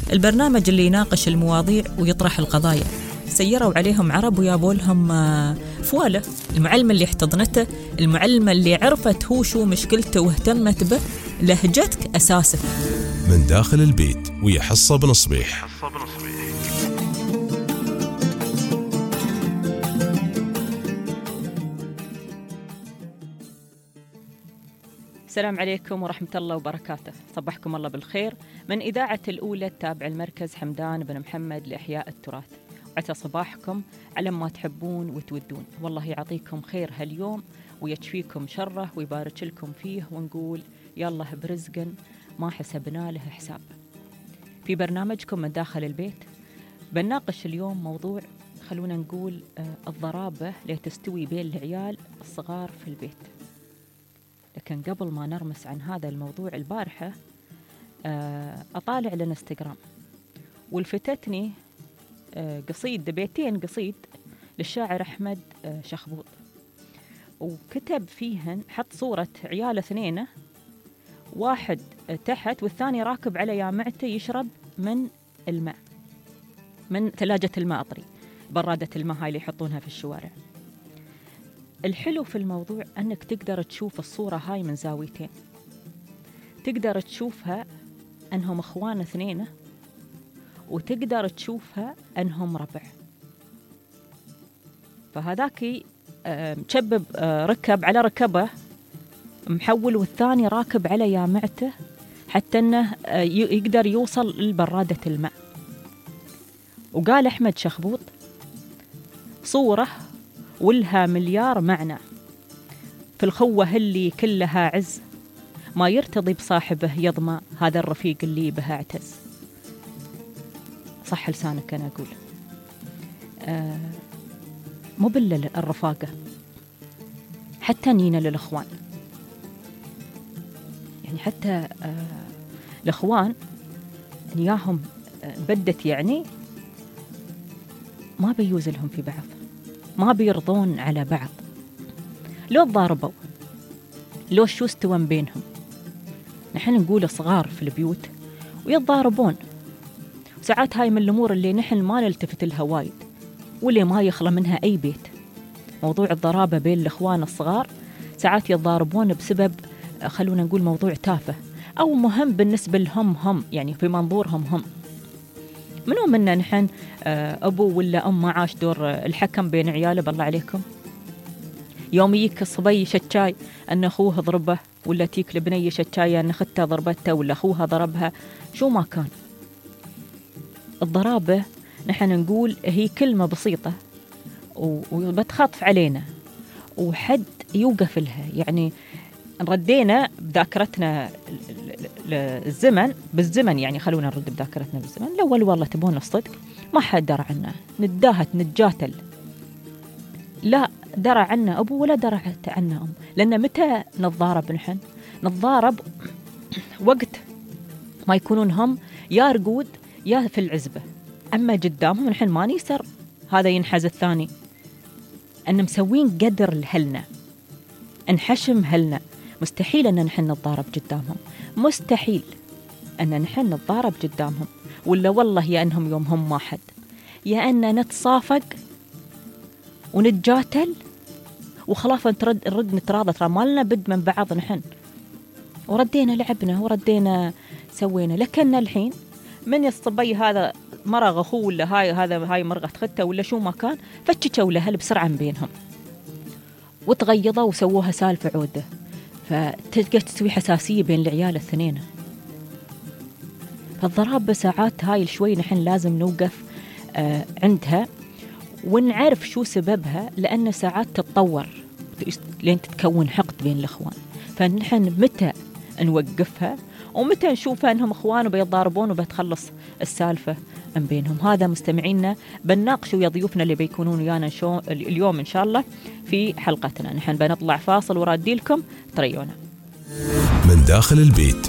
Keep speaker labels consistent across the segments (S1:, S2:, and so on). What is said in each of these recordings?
S1: البرنامج اللي يناقش المواضيع ويطرح القضايا. سيروا عليهم عرب ويابوا لهم فوالة. المعلمة اللي احتضنته، المعلمة اللي عرفت هو شو مشكلته واهتمت به، لهجتك أساسك.
S2: من داخل البيت ويا حصة بن صبيح.
S1: السلام عليكم ورحمة الله وبركاته. صبحكم الله بالخير من إذاعة الأولى التابع المركز حمدان بن محمد لإحياء التراث. عسى صباحكم على ما تحبون وتودون، والله يعطيكم خير هاليوم ويكفيكم شره ويبارك لكم فيه، ونقول يالله برزق ما حسبنا له حساب. في برنامجكم من داخل البيت بنناقش اليوم موضوع، خلونا نقول الضرابة اللي تستوي بين العيال الصغار في البيت. لكن قبل ما نرمس عن هذا الموضوع، البارحة أطالع الانستغرام والفتتني قصيد، بيتين قصيد للشاعر أحمد شخبوط، وكتب فيهن، حط صورة عيال اثنين، واحد تحت والثاني راكب على يامعته يشرب من الماء، من ثلاجة الماء، برادة الماء هاي اللي يحطونها في الشوارع. الحلو في الموضوع أنك تقدر تشوف الصورة هاي من زاويتين، تقدر تشوفها أنهم أخوان اثنين، وتقدر تشوفها أنهم ربع. فهذاكي مشبب ركب على ركبه محول، والثاني راكب على يامعته حتى أنه يقدر يوصل لبرادة الماء. وقال أحمد شخبوط: صورة ولها مليار معنى، في الخوة اللي كلها عز، ما يرتضي بصاحبه يضمى، هذا الرفيق اللي به اعتز. صح لسانك أنا أقول، مو بالرفاقة، حتى نينا للأخوان، يعني حتى الأخوان نياهم بدت، يعني ما بيوزلهم في بعض، ما بيرضون على بعض، لو تضاربوا، لو شو استوى بينهم. نحن نقول صغار في البيوت ويتضاربون، وساعات هاي من الأمور اللي نحن ما نلتفت لها وايد، واللي ما يخلى منها أي بيت. موضوع الضرابة بين الأخوان الصغار، ساعات يتضاربون بسبب، خلونا نقول، موضوع تافه أو مهم بالنسبة لهم هم، يعني في منظورهم هم. منو منا نحن أبو ولا أم ما عاش دور الحكم بين عياله؟ بالله عليكم، يوم يجيك الصبي شتاي أن أخوه ضربه، ولا تيك البنية شتاي أن أختها ضربتها ولا أخوها ضربها، شو ما كان. الضرابة نحن نقول هي كلمة بسيطة وبتخطف علينا وحد يوقف لها، يعني ردينا بذاكرتنا الزمن بالزمن، يعني خلونا نرد بذاكرتنا بالزمن. الأول والله تبون الصدق ما حد درى عنا، نداهت نتجاتل، لا درى عنا أبو ولا درعت عنا أم. لأن متى نتضارب؟ نحن نتضارب وقت ما يكونون هم يا رقود يا في العزبة، أما قدامهم نحن ما نيسر هذا ينحز الثاني، أن مسوين قدر لهلنا، انحشم هلنا. مستحيل أن نحن نتضارب قدامهم، مستحيل أن نحن نتضارب قدامهم، ولا والله يا أنهم يوم هم واحد، يا أن نتصافق ونتجاتل وخلاص نرد نتراضى، ترى مالنا بد من بعض نحن، وردينا لعبنا وردينا سوينا. لكن الحين من الصبي هذا مرغ أخوه، ولا هاي مرغت خته، ولا شو ما كان، فتشوا لهل بسرعة بينهم وتغيضوا وسووها سالفة عودة، فتلقى تسوي حساسية بين العيال الاثنين. فالضرابة ساعات هاي شوي نحن لازم نوقف عندها ونعرف شو سببها، لأن ساعات تتطور لين تتكون حقد بين الأخوان. فنحن متى نوقفها ومتى نشوفها أنهم أخوان وبيتضاربون وبتخلص السالفة من بينهم؟ هذا مستمعينا بنناقشوا يا ضيوفنا اللي بيكونون ويانا اليوم إن شاء الله في حلقتنا. نحن بنطلع فاصل ورادي لكم تريونا.
S2: من داخل البيت.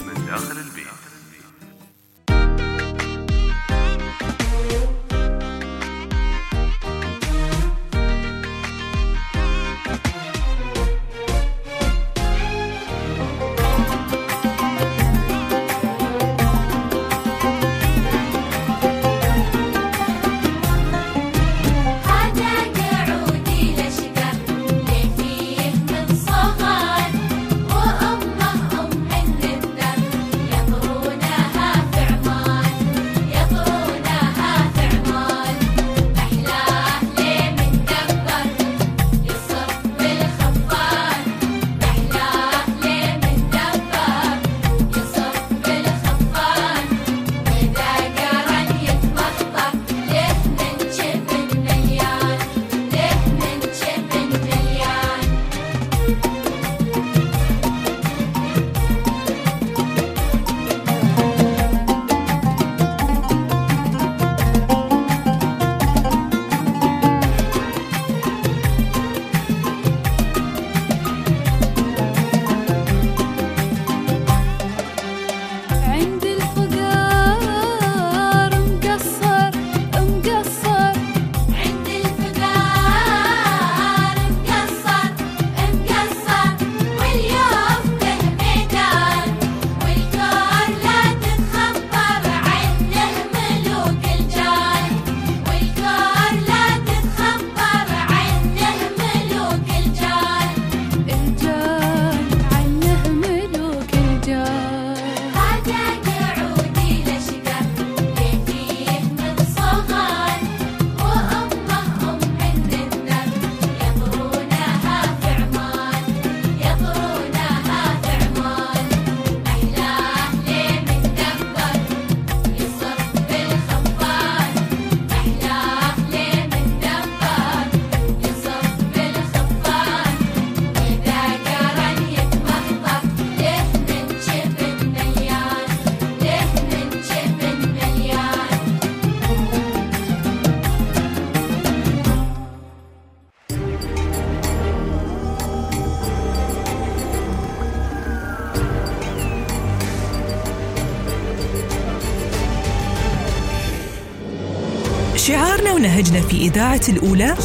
S3: شعارنا ونهجنا في إذاعة الأولى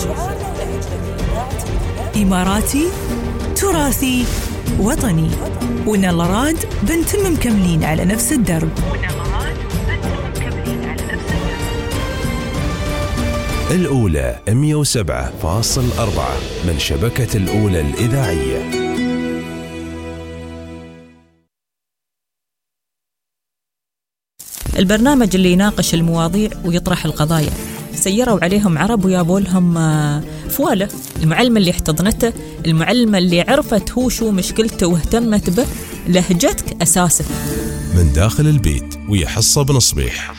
S3: إماراتي تراثي وطني، ونلا راد بنتم مكملين على نفس الدرب.
S2: الأولى 107.4 من شبكة الأولى الإذاعية.
S4: البرنامج اللي يناقش المواضيع ويطرح القضايا. سيروا عليهم عرب ويابوا لهم فوالة. المعلمة اللي احتضنته، المعلمة اللي عرفت هو شو مشكلته واهتمت به، لهجتك أساسه.
S2: من داخل البيت ويا حصة بن صبيح.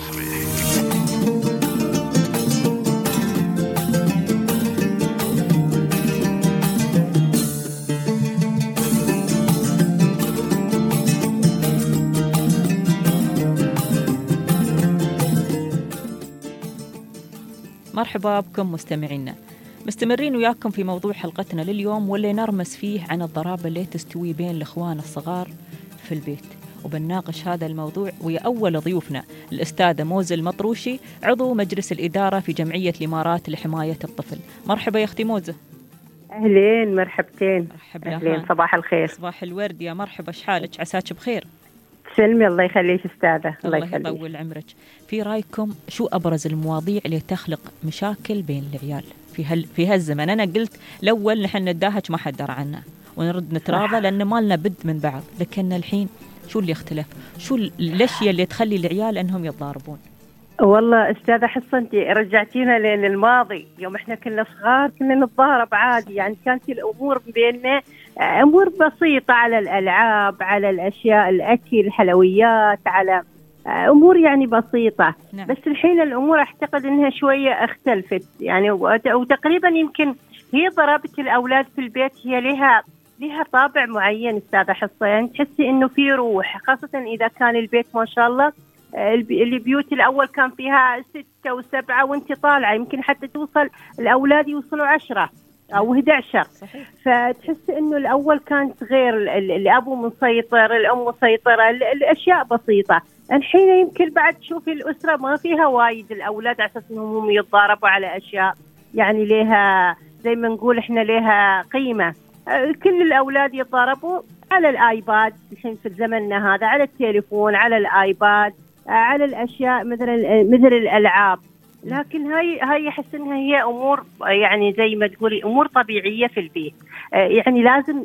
S1: مرحبا بكم مستمعينا، مستمرين وياكم في موضوع حلقتنا لليوم، واللي نرمس فيه عن الضرابة اللي تستوي بين الإخوان الصغار في البيت. وبنناقش هذا الموضوع ويا أول ضيوفنا الأستاذة موزة المطروشي، عضو مجلس الإدارة في جمعية الإمارات لحماية الطفل. مرحبا يا أختي موزة.
S5: أهلين، مرحبتين.
S1: مرحبا.
S5: أهلين، صباح الخير.
S1: صباح الورد يا مرحبا، شحالك؟ عساك بخير؟
S5: سلمي، الله يخليك أستاذة.
S1: الله يطول عمرك. في رأيكم شو أبرز المواضيع اللي تخلق مشاكل بين العيال في هالزمن؟ أنا قلت الأول نحن نداهج ما حد درى عنا ونرد نتراضى لأن ما لنا بد من بعض، لكن الحين شو اللي اختلف؟ شو الأشياء اللي تخلي العيال أنهم يتضاربون؟
S5: والله أستاذة حصة أنت رجعتينا للماضي، يوم إحنا كنا صغار كنا نتضارب عادي، يعني كانت الأمور بيننا أمور بسيطة، على الألعاب، على الأشياء، الأكل، الحلويات، على أمور يعني بسيطة. نعم. بس الحين الأمور أعتقد أنها شوية اختلفت يعني، وتقريبا يمكن هي ضرابة الأولاد في البيت هي لها طابع معين أستاذة حصة، يعني تحسي إنه في روح، خاصة إذا كان البيت ما شاء الله البيوت الأول كان فيها 6 و7 وانت طالعة يمكن حتى توصل الأولاد يوصلوا 10 أو 11. صحيح. فتحس إنه الأول كانت غير، الأب مسيطر، الأم مسيطرة، الأشياء بسيطة. الحين يمكن بعد تشوفي الأسرة ما فيها وايد الأولاد على أساس إنهم يتضاربوا على أشياء يعني لها زي ما نقول إحنا لها قيمة. كل الأولاد يتضاربوا على الآيباد الحين في زمننا هذا، على التليفون، على الآيباد، على الأشياء مثل الألعاب. لكن هاي أحس إنها هي أمور يعني زي ما تقولي أمور طبيعية في البيت، يعني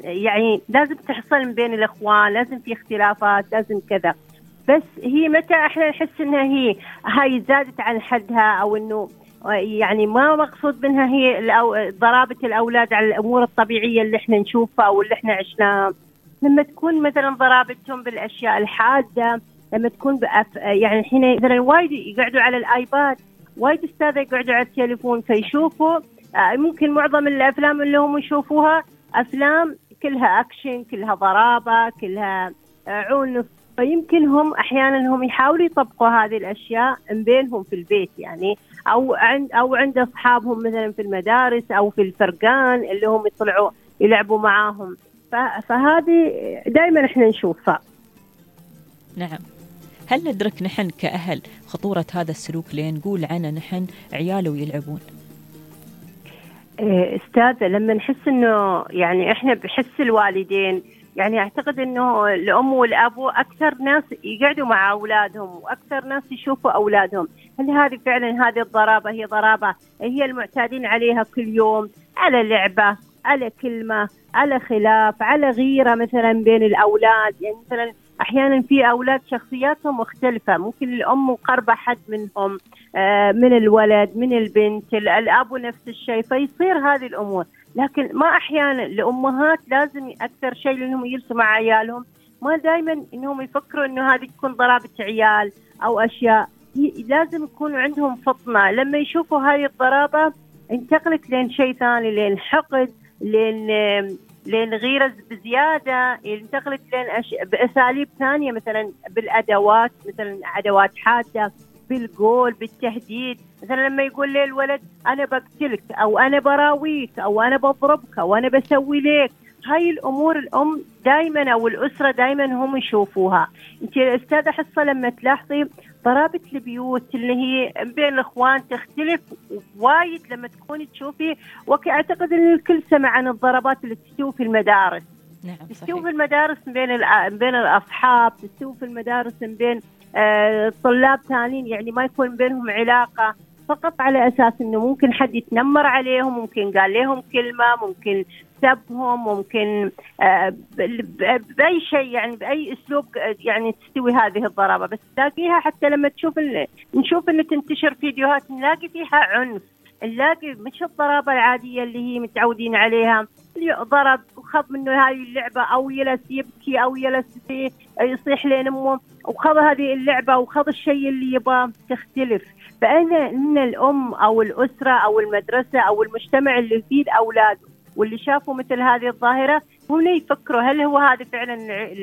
S5: لازم تحصل من بين الإخوان، لازم في اختلافات، لازم كذا. بس هي متى احنا نحس إنها هاي زادت عن حدها، أو إنه يعني ما مقصود منها هي ضرابة الأولاد على الأمور الطبيعية اللي احنا نشوفها أو اللي احنا عشناها، لما تكون مثلا ضرابتهم بالأشياء الحادة، لما تكون يعني الحين مثلا وايد يقعدوا على الآيباد، وايد أستاذة يقعدوا على التليفون فيشوفوا ممكن معظم الأفلام اللي هم يشوفوها أفلام كلها أكشن، كلها ضرابة، كلها عنف. فيمكن هم أحيانا هم يحاولوا يطبقوا هذه الأشياء من بينهم في البيت يعني، أو عند أصحابهم مثلا في المدارس أو في الفرقان اللي هم يطلعوا يلعبوا معاهم. فهذه دائما إحنا نشوفها.
S1: نعم. هل ندرك نحن كأهل خطورة هذا السلوك اللي نقول عنه نحن عياله يلعبون؟
S5: أستاذة لما نحس إنه يعني إحنا بحس الوالدين، يعني أعتقد إنه الأم والأب أكثر ناس يقعدوا مع أولادهم وأكثر ناس يشوفوا أولادهم. هل هذه فعلا هذه الضرابة هي ضرابة هي المعتادين عليها كل يوم، على لعبة، على كلمة، على خلاف، على غيرة مثلا بين الأولاد؟ يعني مثلا أحيانا في أولاد شخصياتهم مختلفة، ممكن الأم مقربة حد منهم من الولد، من البنت، الأب نفس الشيء، فيصير هذه الأمور. لكن ما أحيانا الأمهات لازم أكثر شيء لأنهم يجلسوا مع عيالهم، ما دائما إنهم يفكروا إنه هذه تكون ضرابة عيال أو أشياء، لازم يكون عندهم فطنة لما يشوفوا هذه الضرابة انتقلت لين شيء ثاني، لين حقد، لين غيرة بزيادة، انتقلت لين بأساليب ثانية، مثلا بالأدوات، مثلا أدوات حادة، بالقول، بالتهديد. مثلا لما يقول لي الولد أنا بقتلك، أو أنا براويك، أو أنا بضربك، أو أنا بسوي لك، هاي الأمور الأم دائما أو الأسرة دائما هم يشوفوها. أنت أستاذة حصة لما تلاحظي ضرابة البيوت اللي هي بين الإخوان تختلف وايد لما تكوني تشوفي، وأعتقد أن الكل سمع عن الضربات اللي تستوي في المدارس.
S1: نعم
S5: تستوي في المدارس بين الأصحاب، تستوي في المدارس بين طلاب ثانيين، يعني ما يكون بينهم علاقة، فقط على أساس أنه ممكن حد يتنمر عليهم، ممكن قال لهم كلمة، ممكن سبهم، ممكن بأي شيء، يعني بأي أسلوب يعني تستوي هذه الضربة. بس تلاقيها حتى لما نشوف أنه تنتشر فيديوهات نلاقي فيها عنف، نلاقي مش الضربة العادية اللي هي متعودين عليها، اللي ضرب وخذ منه هاي اللعبة، أو يلس يبكي، أو يلس يصيح لين أمه، وخذ هذه اللعبة وخذ الشيء اللي يبغاه. تختلف. فأنا إن الأم أو الأسرة أو المدرسة أو المجتمع اللي فيه الأولاد واللي شافوا مثل هذه الظاهرة هم يفكروا هل هو هذا فعلا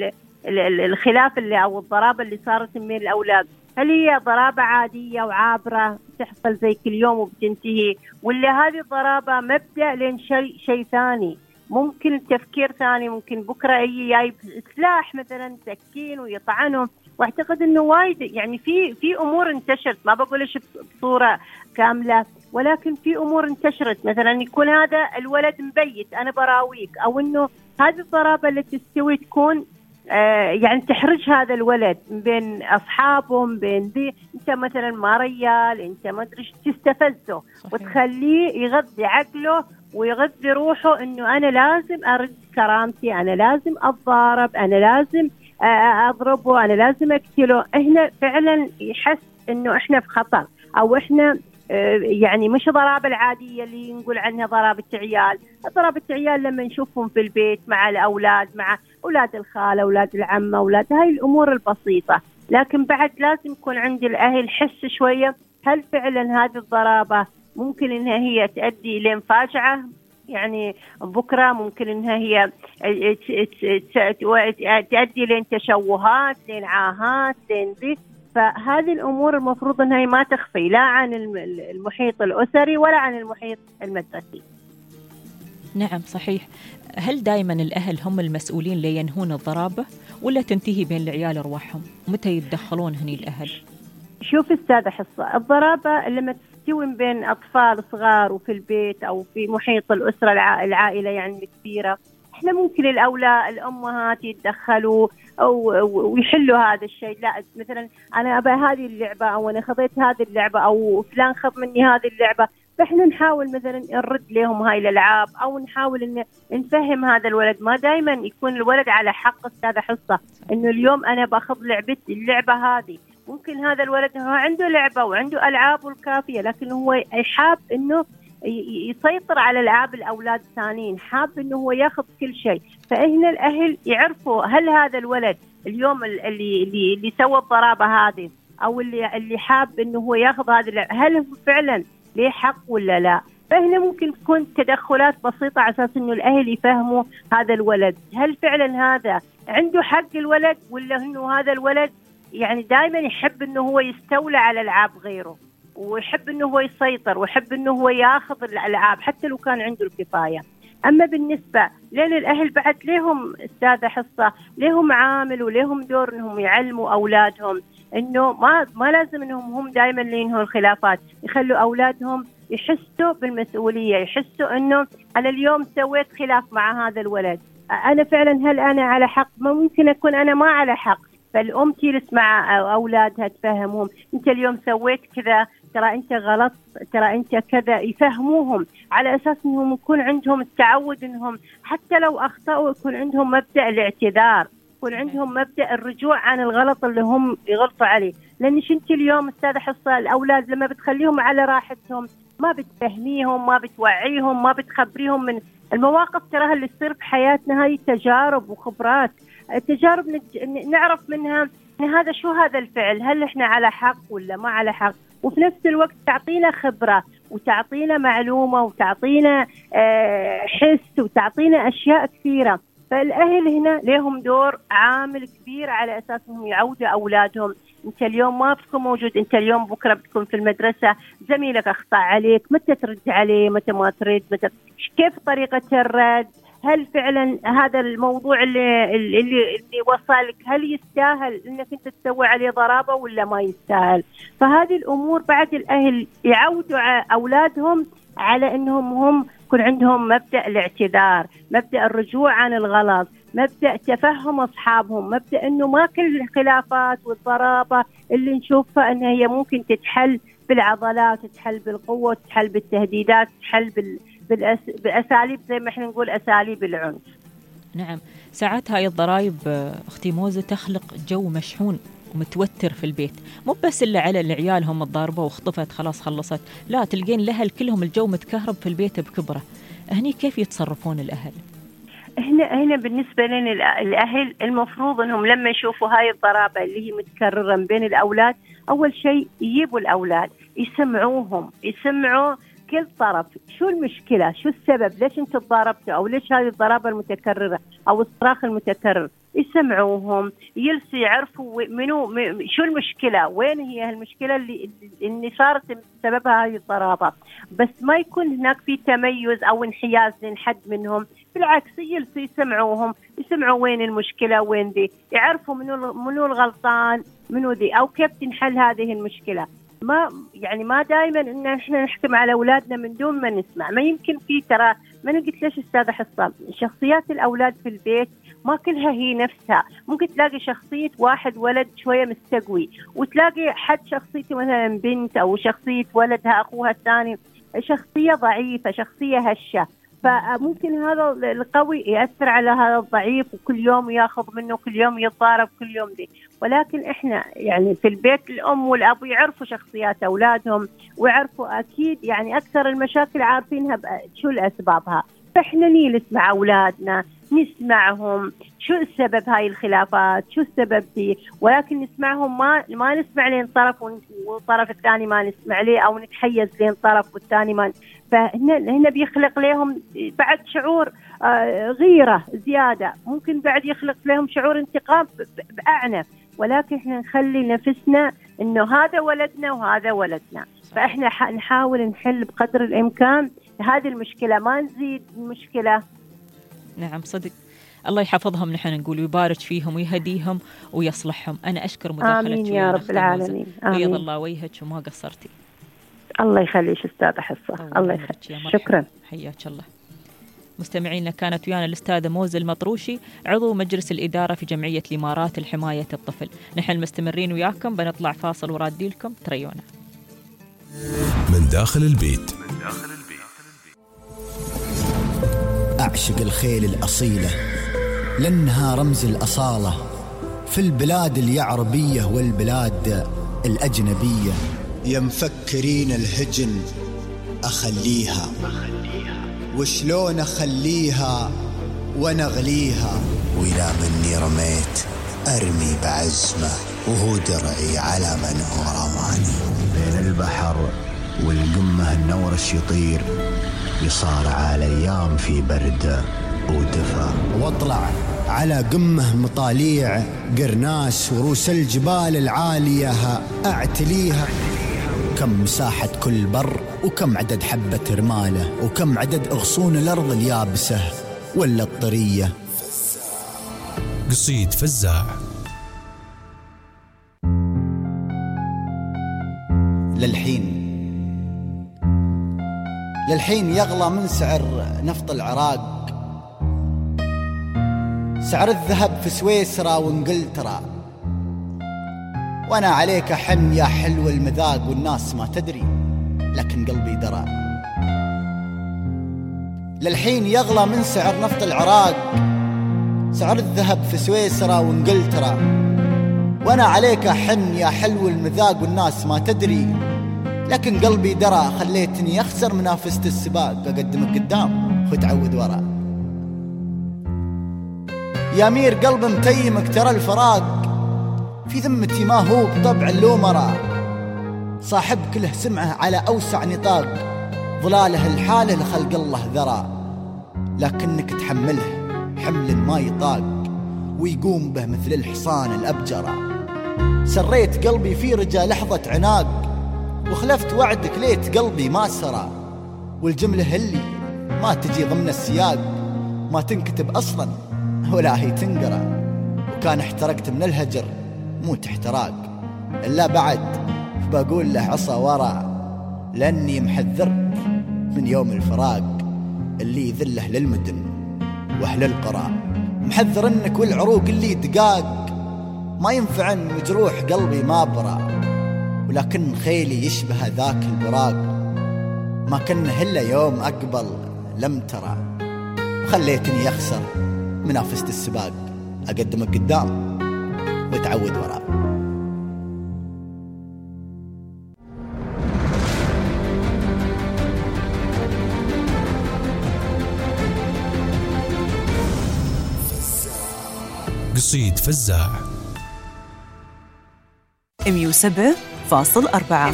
S5: الخلاف اللي أو الضرابة اللي صارت من الأولاد، هل هي ضرابة عادية وعابرة تحصل زي كل يوم وبتنتهي، ولا هذه الضرابة مبدأ لين شيء ثاني، ممكن تفكير ثاني، ممكن بكرة جايب سلاح مثلا سكين ويطعنهم. واعتقد انه وايد يعني في امور انتشرت، ما بقولش بصورة كاملة، ولكن في امور انتشرت، مثلا يكون هذا الولد مبيت انا براويك، او انه هذه الضرابة اللي تستوي تكون يعني تحرج هذا الولد بين أصحابهم، بين ذي أنت مثلا ما ريال، أنت ما أدري، تستفزه وتخليه يغذي عقله ويغذي روحه إنه أنا لازم أرد كرامتي، أنا لازم أتضارب، أنا لازم أضربه، أنا لازم أقتله. إحنا فعلا يحس إنه إحنا في خطر، أو إحنا يعني مش ضرابة العادية اللي نقول عنها ضرابة عيال. ضرابة عيال لما نشوفهم في البيت مع الأولاد، مع أولاد الخالة، أولاد العمة، أولاد هاي الأمور البسيطة. لكن بعد لازم يكون عند الأهل حس شوية، هل فعلا هذه الضرابة ممكن إنها هي تؤدي إلى مفاجأة، يعني بكرة ممكن إنها هي تؤدي لين تشوهات، لين عاهات، لين ذي. فهذه الأمور المفروض أنها ما تخفي لا عن المحيط الأسري ولا عن المحيط المدرسي.
S1: نعم صحيح. هل دائما الأهل هم المسؤولين لينهون الضرابة، ولا تنتهي بين العيال أرواحهم؟ متى يتدخلون هني الأهل؟
S5: شوف أستاذة حصة، الضرابة لما تستوي بين أطفال صغار وفي البيت أو في محيط الأسرة العائلة يعني الكبيرة، احنا ممكن الأمهات يتدخلوا أو يحلوا هذا الشيء. لا مثلا أنا أبى هذه اللعبة، أو أنا خذيت هذه اللعبة، أو فلان خذ مني هذه اللعبة، فإحنا نحاول مثلا نرد لهم هاي الألعاب، أو نحاول إن نفهم هذا الولد. ما دائما يكون الولد على حق أستاذة حصة إنه اليوم أنا باخذ اللعبة هذه. ممكن هذا الولد هو عنده لعبة وعنده ألعابه الكافية، لكن هو يحاب إنه يسيطر على ألعاب الأولاد الثانيين، حاب إنه هو ياخذ كل شيء. فإحنا الأهل يعرفوا هل هذا الولد اليوم اللي سوى الضرابة هذه، أو اللي حاب إنه هو ياخذ هذه اللعبة، هل هو فعلا ليه حق ولا لا. فهنا ممكن تكون تدخلات بسيطة على أساس إنه الأهل يفهموا هذا الولد هل فعلا هذا عنده حق الولد، ولا إنه هذا الولد يعني دائما يحب إنه هو يستولى على ألعاب غيره، ويحب إنه هو يسيطر، ويحب إنه هو ياخذ الألعاب حتى لو كان عنده الكفاية. أما بالنسبة للأهل بعد لهم أستاذة حصة، لهم عامل ولهم دور إنهم يعلموا أولادهم إنه ما لازم إنهم هم دائما ينهوا الخلافات، يخلوا أولادهم يحسوا بالمسؤولية، يحسوا إنه أنا اليوم سويت خلاف مع هذا الولد، أنا فعلا هل أنا على حق؟ ما ممكن أكون أنا ما على حق. فالأم تجلس مع أولادها تفهمهم أنت اليوم سويت كذا، ترى أنت غلط، ترى أنت كذا، يفهموهم على أساس أنهم يكون عندهم التعود أنهم حتى لو أخطأوا يكون عندهم مبدأ الاعتذار، يكون عندهم مبدأ الرجوع عن الغلط اللي هم يغلطوا عليه. لأنش أنت اليوم أستاذة حصة الأولاد لما بتخليهم على راحتهم، ما بتفهميهم، ما بتوعيهم، ما بتخبريهم من المواقف تراها اللي تصير في حياتنا. هاي تجارب وخبرات، تجارب نعرف منها إن هذا شو هذا الفعل، هل إحنا على حق ولا ما على حق، وفي نفس الوقت تعطينا خبرة وتعطينا معلومة وتعطينا حس وتعطينا أشياء كثيرة. فالأهل هنا لهم دور عامل كبير على أساس أنهم يعودوا أولادهم. أنت اليوم ما بتكون موجود، أنت اليوم بكرة بتكون في المدرسة، زميلك أخطأ عليك، متى ترد عليه، متى ما ترد، كيف طريقة الرد، هل فعلا هذا الموضوع اللي وصلك هل يستاهل انك انت تسوي عليه ضرابه ولا ما يستاهل؟ فهذه الامور بعد الاهل يعودوا اولادهم على انهم هم يكون عندهم مبدا الاعتذار، مبدا الرجوع عن الغلط، مبدا تفهم اصحابهم، مبدا انه ما كل الخلافات والضرابه اللي نشوفها انها هي ممكن تتحل بالعضلات، تتحل بالقوه، تتحل بالتهديدات، تتحل بأساليب زي ما احنا نقول أساليب العنف.
S1: نعم، ساعات هاي الضرائب أختي موزة تخلق جو مشحون ومتوتر في البيت، مو بس إلا على العيال هم الضاربة واختفت خلاص خلصت، لا تلقين الأهل كلهم الجو متكهرب في البيت بكبره. هني كيف يتصرفون الأهل؟
S5: هنا بالنسبة لنا الأهل المفروض أنهم لما يشوفوا هاي الضرابة اللي هي متكررة بين الأولاد، أول شيء يجيبوا الأولاد يسمعوهم، يسمعوا كل طرف شو المشكلة، شو السبب، ليش انتم تضاربتوا او ليش هذه الضرابة المتكررة او الصراخ المتكرر، يسمعوهم، يلسوا يعرفوا شو المشكلة، وين هي المشكلة اللي صارت سببها هذه الضرابة. بس ما يكون هناك في تميز او انحياز لحد منهم، بالعكس يلسوا يسمعوهم، يسمعوا وين المشكلة، وين دي، يعرفوا منو الغلطان منو دي، او كيف تنحل هذه المشكلة. ما دائما ان احنا نحكم على اولادنا من دون ما نسمع. ما يمكن في ترى ما انا قلت ليش استاذه حصه شخصيات الاولاد في البيت ما كلها هي نفسها. ممكن تلاقي شخصيه واحد ولد شويه مستقوي، وتلاقي حد شخصيته مثلا بنت، او شخصيه ولدها اخوها الثاني شخصيه ضعيفه، شخصيه هشه. فممكن هذا القوي يأثر على هذا الضعيف، وكل يوم ياخذ منه، كل يوم يتضارب، كل يوم دي. ولكن احنا في البيت الام والاب يعرفوا شخصيات اولادهم، ويعرفوا اكيد اكثر المشاكل عارفينها شو الاسبابها. فاحنا نجلس مع اولادنا نسمعهم، شو السبب هاي الخلافات، شو السبب دي، ولكن نسمعهم، ما نسمع لين طرف والطرف الثاني ما نسمع ليه، او نتحيز لين طرف والثاني ما. فهنا بيخلق لهم بعد شعور غيرة زيادة، ممكن بعد يخلق لهم شعور انتقام بأعنف. ولكن احنا نخلي نفسنا انه هذا ولدنا وهذا ولدنا، فاحنا نحاول نحل بقدر الامكان هذه المشكلة، ما نزيد المشكلة.
S1: نعم صدق، الله يحفظهم، نحن نقول ويبارك فيهم ويهديهم ويصلحهم. أنا أشكر مداخلتك.
S5: آمين يا رب العالمين.
S1: بيض الله وجهك وما قصرتي.
S5: الله يخليك أستاذة حصة، الله يخليك، شكرا،
S1: حياك الله. مستمعينا، كانت ويانا الأستاذة موزة المطروشي، عضو مجلس الإدارة في جمعية الإمارات لحماية الطفل. نحن مستمرين وياكم، بنطلع فاصل ورادي لكم، تريونا.
S2: من داخل البيت.
S6: أعشق الخيل الأصيلة لأنها رمز الأصالة في البلاد اليعربية والبلاد الأجنبية.
S7: يا مفكرين الهجن أخليها، وشلون أخليها ونغليها، وإلى مني رميت أرمي بعزمة، وهو درعي على من هو رماني. بين البحر والقمة النورش يطير، يصارع الأيام في برد ودفا،
S6: واطلع على قمة مطاليع قرناس ورؤوس الجبال العالية أعتليها. كم مساحة كل بر، وكم عدد حبة رمالة، وكم عدد أغصون الأرض اليابسة ولا الطرية.
S2: قصيد فزاع.
S6: للحين يغلى من سعر نفط العراق، سعر الذهب في سويسرا وانجلترا، وانا عليك حن يا حلو المذاق، والناس ما تدري لكن قلبي درى. للحين يغلى من سعر نفط العراق، سعر الذهب في سويسرا وانجلترا، وانا عليك حن يا حلو المذاق، والناس ما تدري لكن قلبي درى. خليتني أخسر منافسة السباق، أقدمك قدام وتعود وراء. يا أمير قلب متيمك ترى الفراق في ذمتي ما هو بطبع اللومرة، صاحب كله سمعه على أوسع نطاق، ظلاله الحاله لخلق الله ذرى، لكنك تحمله حمل ما يطاق، ويقوم به مثل الحصان الأبجرة. سريت قلبي في رجا لحظة عناق، وخلفت وعدك ليت قلبي ما سرى، والجملة اللي ما تجي ضمن السياق ما تنكتب أصلا ولا هي تنقرأ. وكان احترقت من الهجر موت احتراق، إلا بعد فبقول له عصا ورا، لأني محذر من يوم الفراق اللي يذله للمدن وأهل القرى. محذر إنك والعروق اللي دقاق، ما ينفع إن مجروح قلبي ما برا، ولكن خيلي يشبه ذاك البراق، ما كنه إلا يوم أقبل لم ترى. خليتني أخسر منافسة السباق، أقدمك قدام وتعود وراء.
S2: قصيد فزاع
S3: 107.4.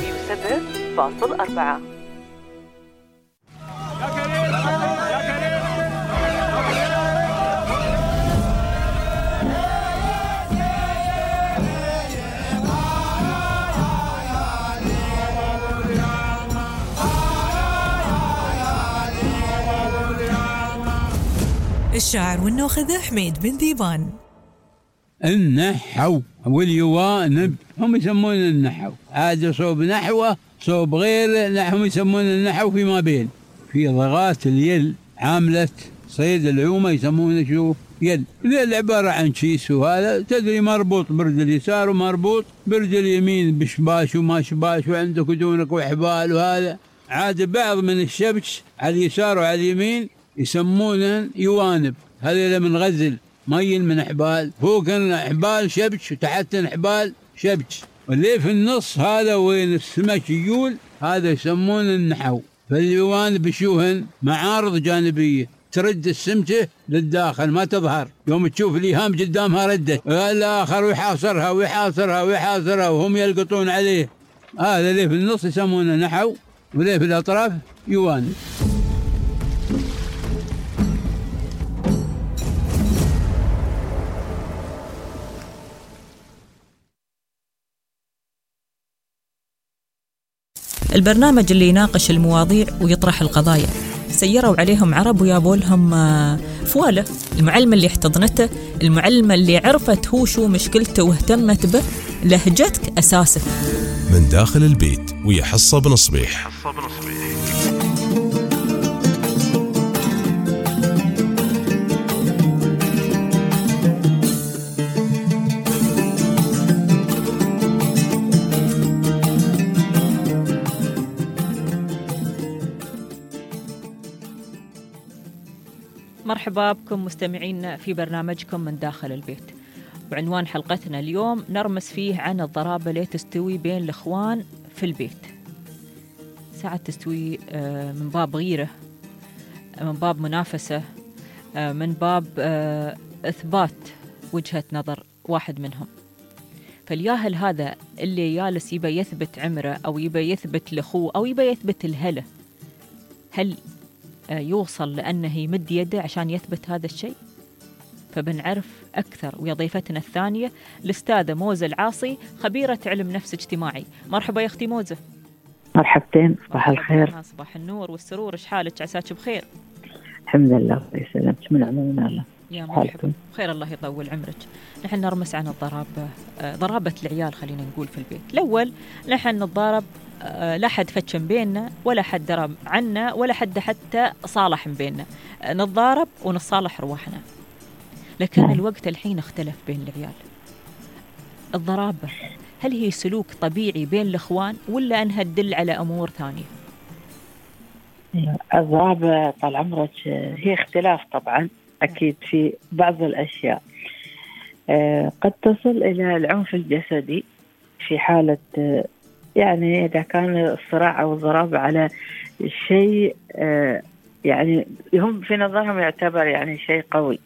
S3: الشاعر والناخذ حميد بن ذيبان.
S8: النحو واليوانب هم يسمون النحو، هذا صوب نحوه صوب غير نحو يسمون النحو فيما بين. في ضغات اليل عاملة صيد العومة يسمونه شو يل، اليل عبارة عن شيس، وهذا تدري مربوط برد اليسار ومربوط برد اليمين بشباش وما شباش، وعندك دونك وحبال. وهذا عاد بعض من الشبش على اليسار وعلى اليمين يسمونه يوانب، هذا من غزل ميل من حبال، فوق حبال شبش وتحت حبال شبش، واللي في النص هذا وين السمك يقول هذا يسمون النحو. فاليوانب بشوهن معارض جانبية ترد السمكة للداخل ما تظهر، يوم تشوف الإيهام قدامها ردت، الآخر ويحاصرها ويحاصرها ويحاصرها وهم يلقطون عليه. هذا اللي في النص يسمونه نحو، واللي في الأطراف يوانب.
S4: البرنامج اللي يناقش المواضيع ويطرح القضايا. سيروا عليهم عرب ويابوا لهم فوالة. المعلمة اللي احتضنته، المعلمة اللي عرفت هو شو مشكلته واهتمت به، لهجتك أساسك.
S2: من داخل البيت ويا حصة بن صبيح.
S1: مرحبا بكم مستمعين في برنامجكم من داخل البيت، وعنوان حلقتنا اليوم نرمس فيه عن الضرابة اللي تستوي بين الإخوان في البيت. ساعات تستوي من باب غيرة، من باب منافسة، من باب إثبات وجهة نظر واحد منهم. فالياهل هذا اللي يالس يبى يثبت عمره أو يبى يثبت لأخوه أو يبى يثبت الهلة، هل يوصل لأنه يمد يده عشان يثبت هذا الشيء؟ فبنعرف أكثر ويا ضيفتنا الثانية الأستاذة موزة العاصي، خبيرة علم نفس اجتماعي. مرحبا يا أختي موزة.
S9: مرحبتين، صباح الخير.
S1: صباح النور والسرور، إيش حالك؟ عساك بخير؟
S9: الحمد لله، الله يسلمك، من عملنا الله.
S1: يا مرحبا، بخير الله يطول عمرك. نحن نرمس عن الضرابة، ضرابة العيال خلينا نقول في البيت. الأول نحن نتضارب، لا حد فتشن بيننا ولا حد درب عنا ولا حد حتى صالح بيننا، نتضارب ونصالح رواحنا. لكن الوقت الحين اختلف بين العيال. الضرابة هل هي سلوك طبيعي بين الإخوان ولا أنها تدل على أمور ثانية؟
S9: الضرابة طال عمرك هي اختلاف طبعا، أكيد في بعض الأشياء قد تصل إلى العنف الجسدي في حالة يعني إذا كان الصراع أو الضرابة على شيء يعني هم في نظرهم يعتبر يعني شيء قوي.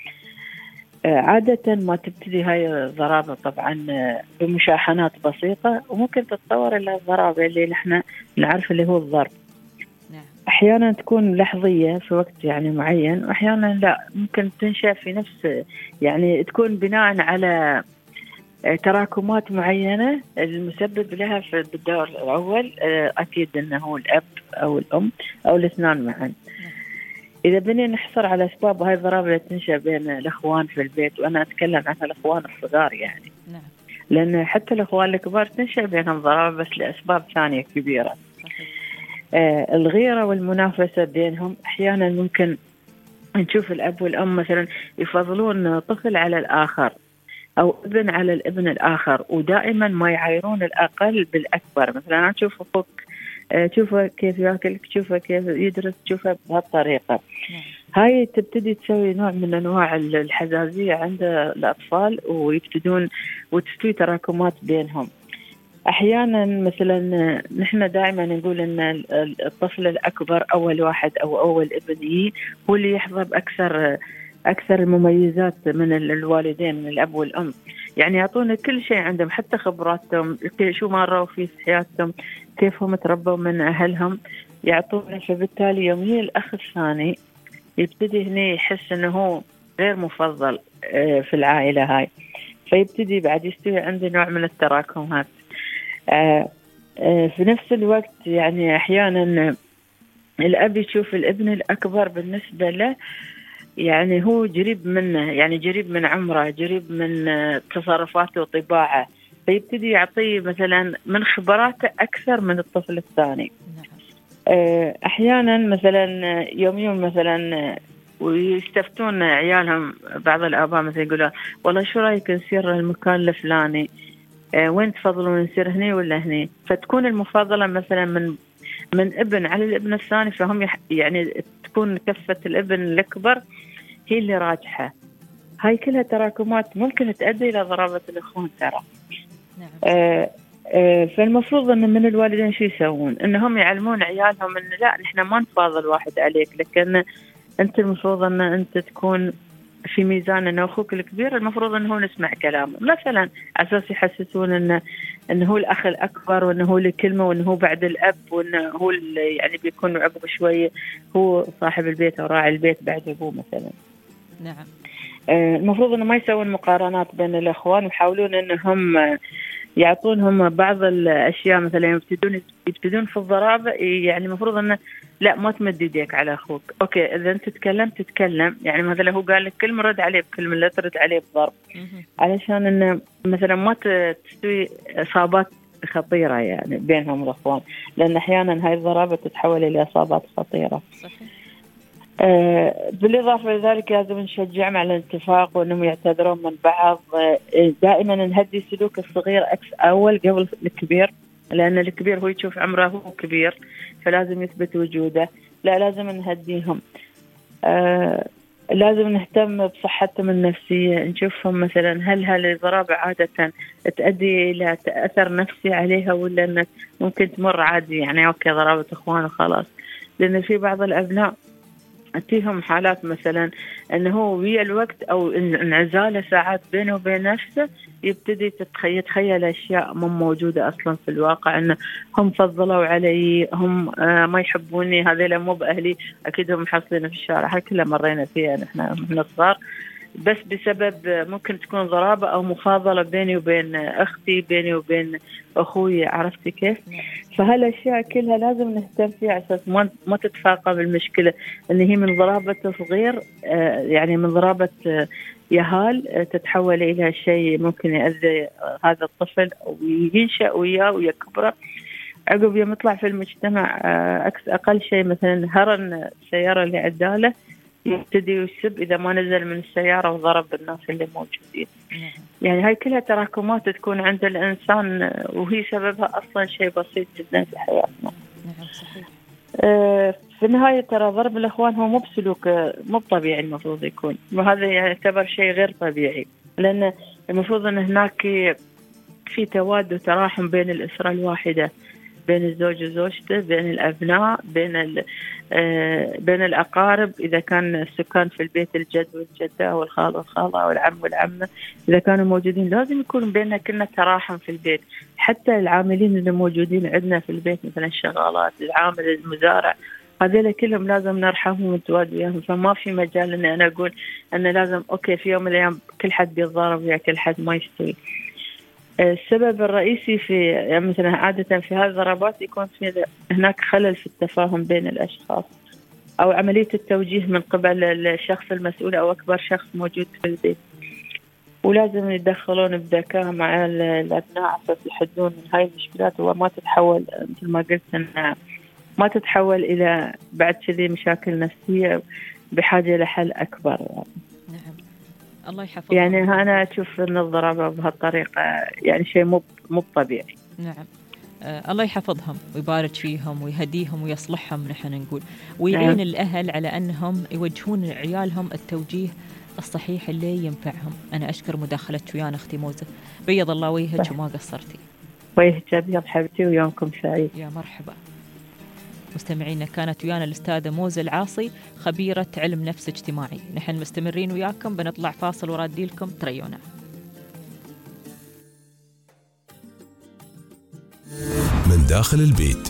S9: عادة ما تبتدي هاي الضرابة طبعا بمشاحنات بسيطة، وممكن تتطور إلى الضرابة اللي نحن نعرف اللي هو الضرب. أحيانا تكون لحظية في وقت يعني معين، وأحيانا لا، ممكن تنشأ في نفس يعني تكون بناء على تراكمات معينة المسبب لها في الدور الأول أكيد أنه الأب أو الأم أو الاثنان معا. إذا بدنا نحصر على أسباب هاي الضرائب اللي تنشأ بين الأخوان في البيت، وأنا أتكلم عن الأخوان الصغار يعني،
S1: نعم.
S9: لأن حتى الأخوان الكبار تنشأ بينهم ضرائب بس لأسباب ثانية كبيرة. الغيرة والمنافسة بينهم. أحيانا ممكن نشوف الأب والأم مثلا يفضلون طفل على الآخر أو ابن على الابن الآخر، ودائما ما يعايرون الأقل بالأكبر. مثلا أنا أشوف أخوك، تشوفه كيف يأكل، تشوفه كيف يدرس، تشوفه بهالطريقة. هاي تبتدي تسوي نوع من أنواع الحزازية عند الأطفال، ويبتدون وتستوي تراكمات بينهم. أحيانا مثلا نحن دائما نقول أن الطفل الأكبر أول واحد أو أول ابن هو اللي يحظى بأكثر المميزات من الوالدين، من الأب والأم. يعني يعطونا كل شيء عندهم، حتى خبراتهم، شو مروا في حياتهم، كيف هم تربوا من أهلهم يعطونا. فبالتالي يومي الأخ الثاني يبتدي هنا يحس أنه هو غير مفضل في العائلة هاي، فيبتدي بعد يستوي عنده نوع من التراكمات. في نفس الوقت يعني أحيانا الأب يشوف الابن الأكبر بالنسبة له يعني هو قريب منه، يعني قريب من عمره، قريب من تصرفاته وطباعه، فيبتدي يعطيه مثلا من خبراته أكثر من الطفل الثاني. أحيانا مثلا يوم مثلا ويستفتون عيالهم، بعض الآباء مثلا يقولون والله شو رأيك نسير المكان الفلاني، وين تفضلون نسير هني ولا هني؟ فتكون المفاضلة مثلا من ابن على الابن الثاني، فهم يعني تكون كفة الابن الأكبر هي اللي راجحة. هاي كلها تراكمات ممكن تؤدي إلى ضرابة الإخوان ترى. نعم. فالمفروض أن من الوالدين شو يسوون؟ إنهم يعلمون عيالهم إن لا، نحن ما نفاضل واحد عليك، لكن أنت المفروض أن أنت تكون في ميزان أنه أخوك الكبير المفروض أنه نسمع كلامه، مثلا أساس يحسسون أنه هو الأخ الأكبر، وأنه هو الكلمة، وأنه هو بعد الأب، وأنه هو يعني بيكون عقب شوية هو صاحب البيت أو راعي البيت بعد أبوه مثلا.
S1: نعم.
S9: المفروض أنه ما يسوون مقارنات بين الأخوان، ويحاولون أنهم يعطونهم بعض الأشياء. مثلا يبتدون في الضرابة، يعني المفروض أنه لا، ما تمد يديك على أخوك. أوكي، إذا أنت تتكلم يعني مثلا هو قال لك كلمة رد عليه بكلمة، لا ترد عليه بضرب، علشان إنه مثلا ما تستوي إصابات خطيرة يعني بينهم الأخوان، لأن أحيانا هاي الضرابة تتحول إلى إصابات خطيرة. صحيح. بالإضافة لذلك لازم نشجعهم على الاتفاق، وأنهم يعتذرون من بعض. دائما نهدي سلوك الصغير أول قبل الكبير، لأن الكبير هو يشوف عمره هو كبير، فلازم يثبت وجوده. لا، لازم نهديهم. لازم نهتم بصحتهم النفسية، نشوفهم مثلا هل الضرابة عادة تؤدي إلى أثر نفسي عليها، ولا أنك ممكن تمر عادي يعني أوكي ضرابة إخوان وخلاص. لأن في بعض الأبناء فيهم حالات مثلا أنه ويا الوقت أو انعزاله ساعات بينه وبين نفسه يبتدي يتخيل أشياء مو موجودة أصلا في الواقع، أنه هم فضلوا علي، هم ما يحبوني، هذول مو بأهلي، أكيد هم حاصلين في الشارع. هاي كلها مرينا فيها نحن صغار، بس بسبب ممكن تكون ضرابة أو مفاضلة بيني وبين أختي، بيني وبين أخوي، عرفتي كيف؟ فهالأشياء كلها لازم نهتم فيها على أساس ما تتفاقم المشكلة، إن هي من ضرابة صغير يعني من ضرابة يهال تتحول إلى شيء ممكن يؤذي هذا الطفل وينشأ وياه ويكبر. عقب يوم يطلع في المجتمع أقل شيء مثلا هرن السيارة اللي عداله يبتدي يسب إذا ما نزل من السيارة وضرب الناس اللي موجودين. يعني هاي كلها تراكمات تكون عند الإنسان، وهي سببها أصلا شيء بسيط جدا في حياتنا.
S1: نعم صحيح.
S9: في النهاية ترى ضرب الإخوان هو مو بسلوك مو طبيعي المفروض يكون، وهذا يعتبر شيء غير طبيعي، لأن المفروض أن هناك في تواد وتراحم بين الأسرة الواحدة، بين الزوج وزوجته، بين الأبناء، بين الأقارب، إذا كان السكان في البيت الجد والجدة والخال والخالة والعم والعمة إذا كانوا موجودين، لازم يكون بيننا كلنا تراحم في البيت. حتى العاملين اللي موجودين عندنا في البيت مثلا الشغالات، العامل، المزارع، هذول كلهم لازم نرحمهم ونتواد وياهم. فما في مجال إن أنا أقول أن لازم أوكي في يوم من الأيام كل حد بيتضارب ويا كل حد، ما يستوي. السبب الرئيسي في يعني مثلا عادة في هذه الضربات يكون في هناك خلل في التفاهم بين الأشخاص، أو عملية التوجيه من قبل الشخص المسؤول أو أكبر شخص موجود في البيت. ولازم يتدخلون بذكاء مع الأبناء عشان يحدون من هاي المشكلات، وما تتحول مثل ما قلت إنها ما تتحول إلى بعد كذي مشاكل نفسية بحاجة لحل أكبر.
S1: نعم الله يحفظهم.
S9: يعني أنا أشوف أن الضرابة بهالطريقة يعني شيء مو طبيعي.
S1: نعم الله يحفظهم ويبارك فيهم ويهديهم ويصلحهم نحن نقول، ويعين الأهل على أنهم يوجهون عيالهم التوجيه الصحيح اللي ينفعهم. أنا أشكر مداخلتك ويانا أختي موزة، بيض الله وجهك وما قصرتي.
S9: وجهك أبيض حبيبتي ويومكم سعيد.
S1: يا مرحبا. مستمعينا كانت ويانا الأستاذة موزة العاصي خبيرة علم نفس اجتماعي. نحن مستمرين وياكم، بنطلع فاصل ورادي لكم تريونا.
S2: من داخل البيت.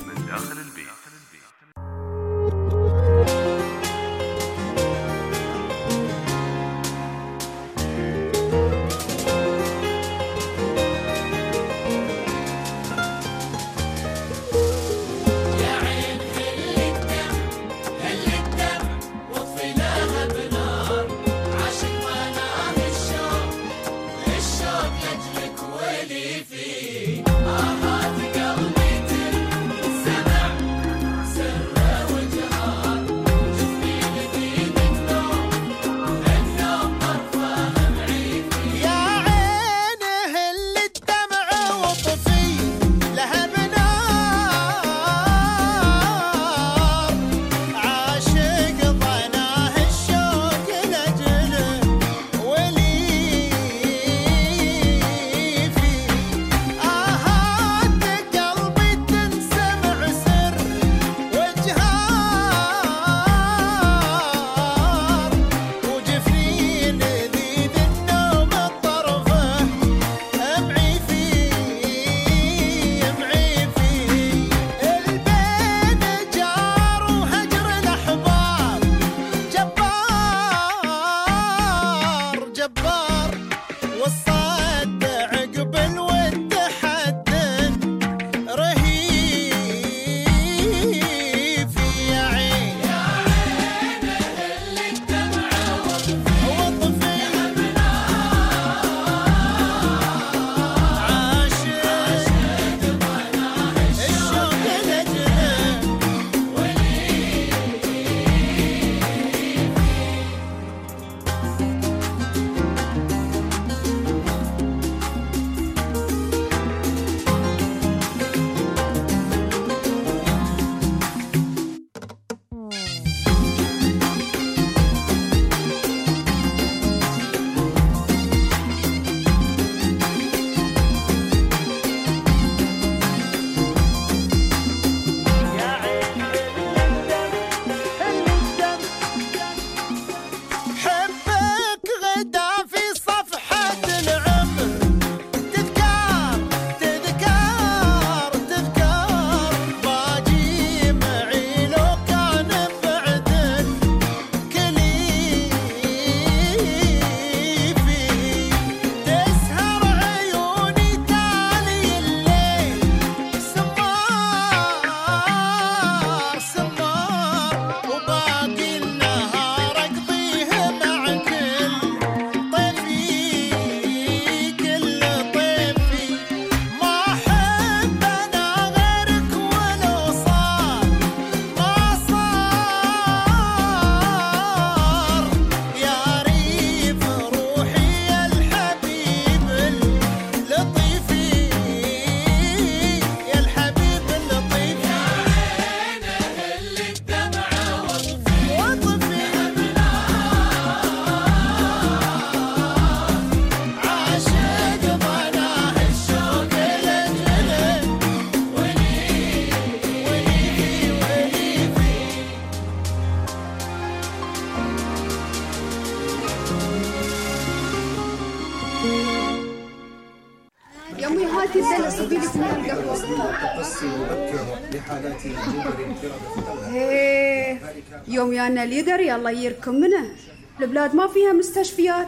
S10: هيه يوم يانا الليدر يلا يركم منه. البلاد ما فيها مستشفيات.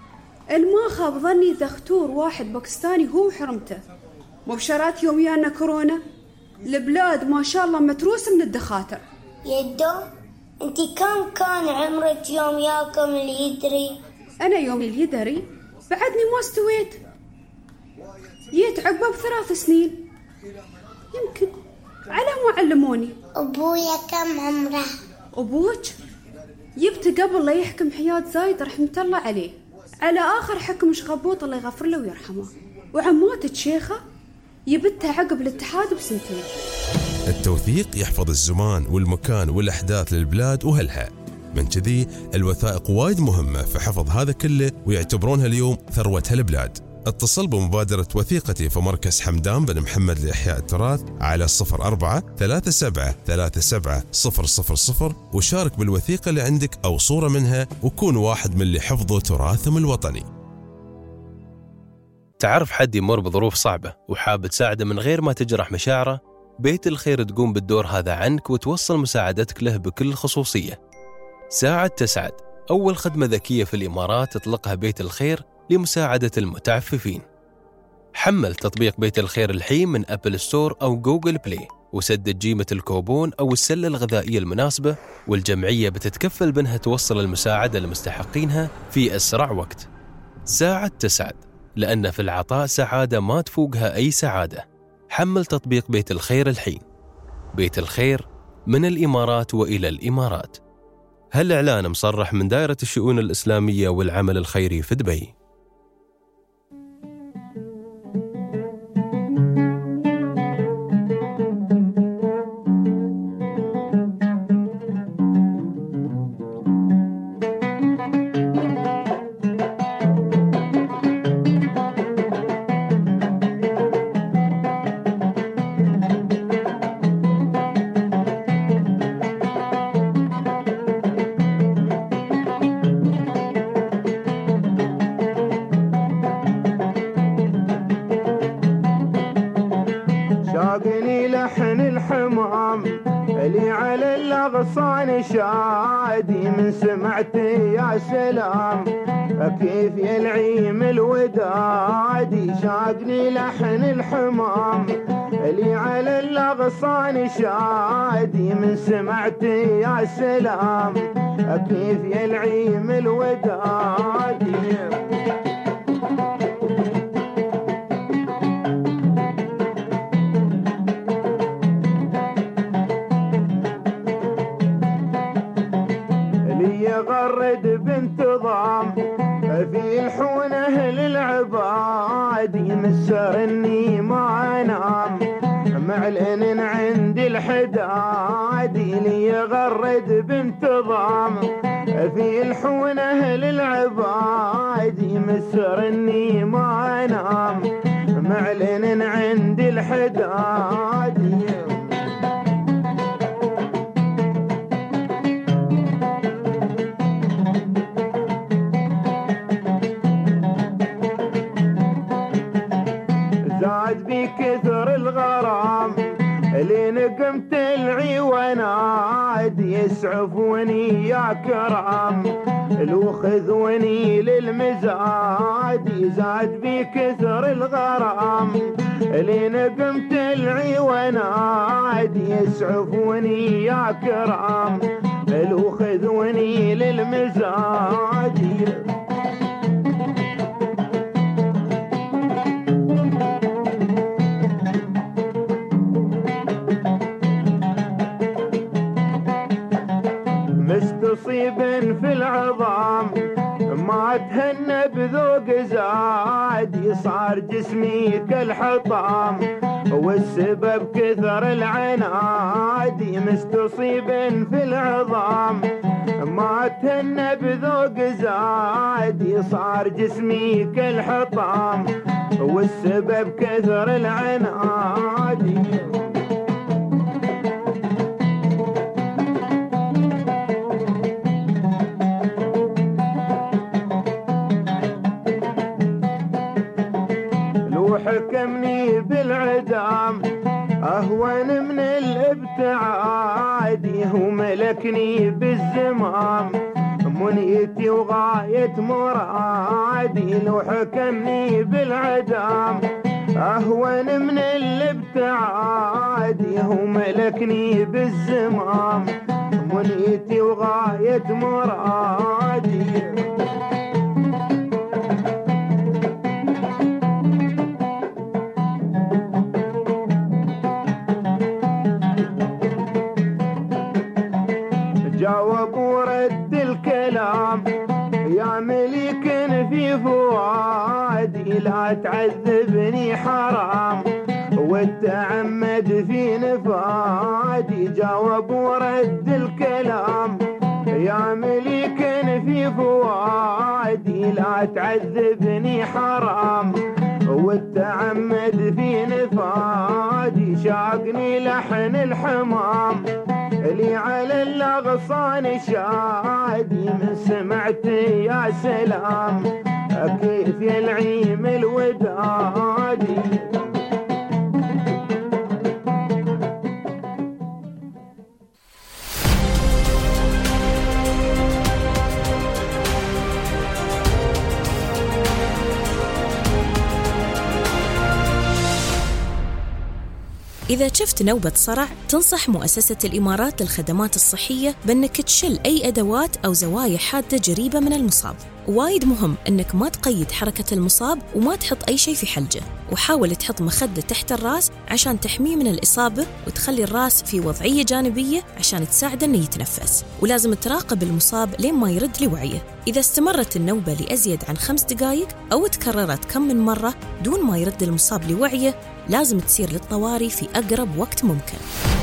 S10: الما خاب ظني دكتور واحد باكستاني هو حرمته. مبشرات يوم يانا كورونا. البلاد ما شاء الله متروس من الدخاتر.
S11: يدو أنتي كم كان عمرك يوم ياكم اليدري؟
S10: أنا يوم اليدري بعدني ما استويت، جيت عقبه ب3 سنين يمكن، على ما علموني.
S11: أبويا كم عمره؟
S10: أبوك جبت قبل لا يحكم حياة زايد رحمة الله عليه، على آخر حكم شغبوط الله يغفر له ويرحمه، وعماتك شيخة يبتها عقب الاتحاد ب2 سنين.
S2: التوثيق يحفظ الزمان والمكان والأحداث للبلاد وأهلها، من كذي الوثائق وايد مهمة في حفظ هذا كله، ويعتبرونها اليوم ثروة هالبلاد. اتصل بمبادرة وثيقتي في مركز حمدان بن محمد لإحياء التراث على 04-3737-000 وشارك بالوثيقة اللي عندك أو صورة منها، وكون واحد من اللي حفظوا تراثهم الوطني.
S12: تعرف حد يمر بظروف صعبة وحاب تساعده من غير ما تجرح مشاعره؟ بيت الخير تقوم بالدور هذا عنك وتوصل مساعدتك له بكل خصوصية. ساعد تسعد، أول خدمة ذكية في الإمارات تطلقها بيت الخير لمساعدة المتعففين. حمل تطبيق بيت الخير الحين من أبل ستور أو جوجل بلاي، وسدد جيمة الكوبون أو السلة الغذائية المناسبة، والجمعية بتتكفل بأنها توصل المساعدة لمستحقينها في أسرع وقت. ساعد تسعد، لأن في العطاء سعادة ما تفوقها أي سعادة. حمل تطبيق بيت الخير الحين. بيت الخير من الإمارات وإلى الإمارات. هالإعلان مصرح من دائرة الشؤون الإسلامية والعمل الخيري في دبي.
S13: شاقني لحن الحمام اللي على الأغصان شادي، من سمعتي يا سلام كيف يلعيم الودادي. شاقني لحن الحمام اللي على الأغصان شادي، من سمعتي يا سلام كيف يلعيم الودادي. غرد بانتظام في الحونه للعباد، مسرني ما انام معلن عند الحداد. لي غرد بانتظام في الحونه للعباد، مسرني ما انام معلن عند الحداد. زاد بكثر الغرام لين قمت العيونات، يسعفوني يا كرام لو خذوني للمزاد. زاد بكثر الغرام لين قمت العيونات، يسعفوني يا كرام لو خذوني للمزاد. مستصيب في العظام ما تهنى بذوق زاد، صار جسمي كالحطام والسبب كثر العناد. مستصيب في العظام ما تهنى بذوق زاد، صار جسمي كالحطام والسبب كثر العناد. حكمني بالعدام أهون من الابتعاد، وملكني بالزمام منيتي وغاية مرادي. لو حكمني بالعدام أهون من الابتعاد هو ملكني بالزمام منيتي وغاية مرادي جاوب ورد الكلام يا مليك في فؤادي لا تعذبني حرام والتعمد في نفادي جاوب ورد الكلام يا مليك في فؤادي لا تعذبني حرام والتعمد في نفادي شاقني لحن الحمام لي على الأغصان شادي من سمعت يا سلام كيف يلعيم الودادي
S14: إذا شفت نوبة صرع تنصح مؤسسة الإمارات للخدمات الصحية بأنك تشل أي أدوات أو زوايا حادة جريبة من المصاب. وايد مهم أنك ما تقيد حركة المصاب وما تحط أي شيء في حلجه، وحاول تحط مخدة تحت الرأس عشان تحميه من الإصابة وتخلي الرأس في وضعية جانبية عشان تساعده أنه يتنفس، ولازم تراقب المصاب لين ما يرد لوعيه. إذا استمرت النوبة لأزيد عن 5 دقائق أو تكررت كم من مرة دون ما يرد المصاب لوعيه لازم تسير للطوارئ في أقرب وقت ممكن.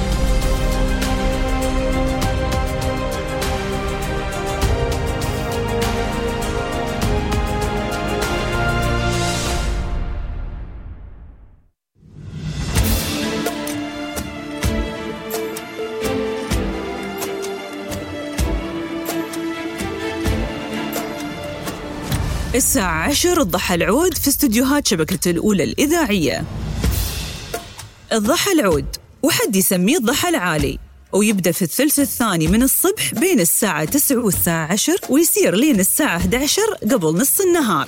S3: الساعة 10 الضحى العود في استديوهات شبكة الأولى الإذاعية. الضحى العود وحد يسميه الضحى العالي، ويبدأ في الثلث الثاني من الصبح بين الساعة 9 والساعة 10 ويصير لين الساعة 11 قبل نص النهار.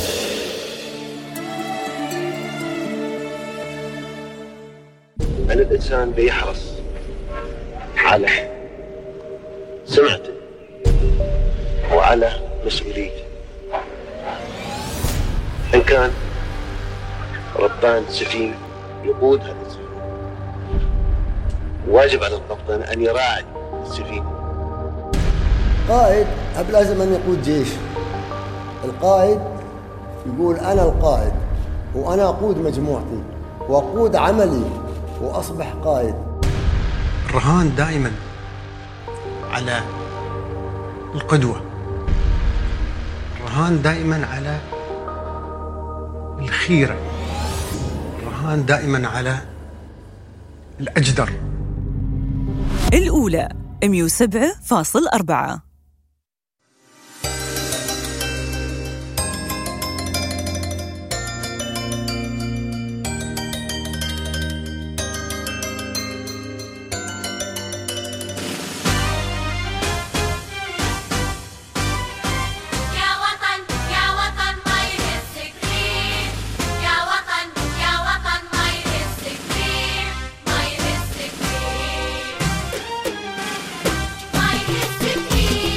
S15: أن الإنسان بيحرص على سمعته وعلى مسؤوليته، إن كان ربان سفينة يقود هذا السفينة واجب على القبطان أن يراعي السفينة.
S16: قائد لازم أن يقود جيش. القائد يقول أنا القائد وأنا أقود مجموعتي وأقود عملي وأصبح قائد.
S17: الرهان دائما على القدوة، الرهان دائما على الخيرة، الرهان دائما على الأجدر.
S3: الأولى 107.4.
S18: ما يهز كثير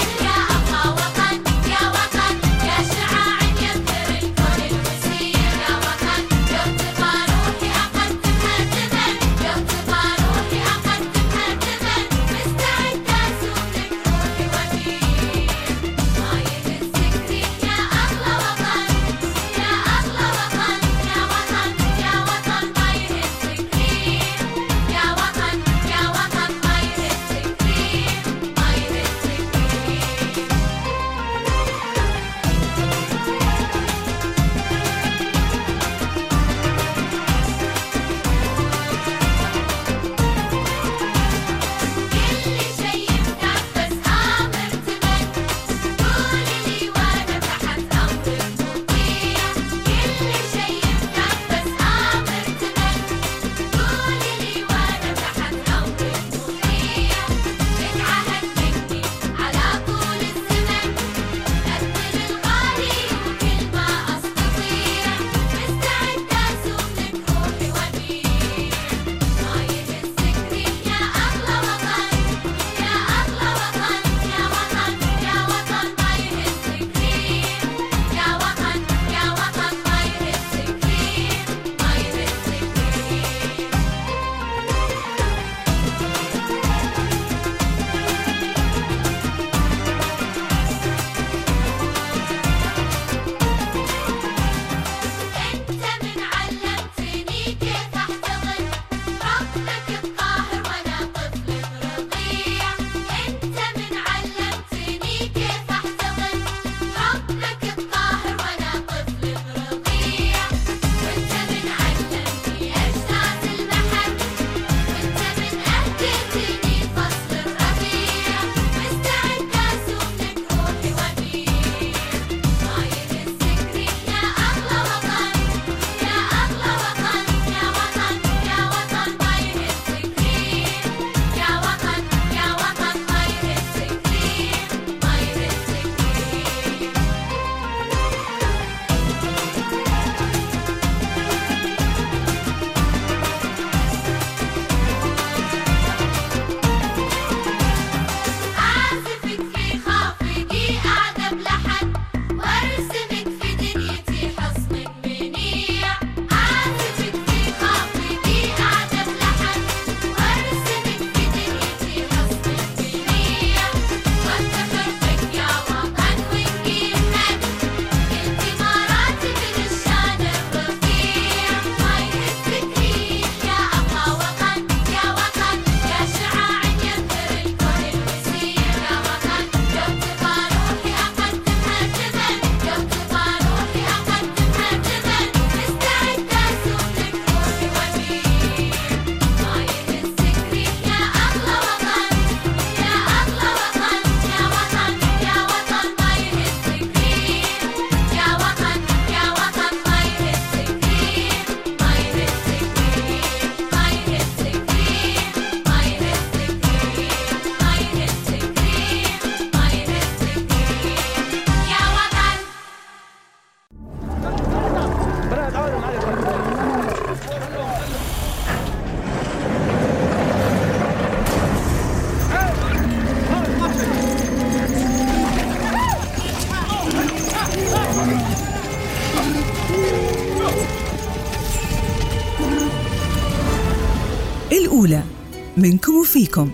S3: منكم وفيكم.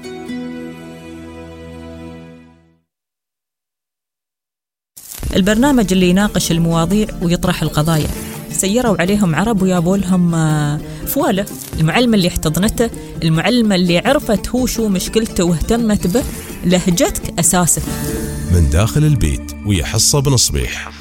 S4: البرنامج اللي يناقش المواضيع ويطرح القضايا. سيروا عليهم عرب ويابوا لهم فوالة. المعلمة اللي احتضنته، المعلمة اللي عرفت هو شو مشكلته واهتمت به، لهجتك أساسك.
S2: من داخل البيت ويا حصة بنصبيح.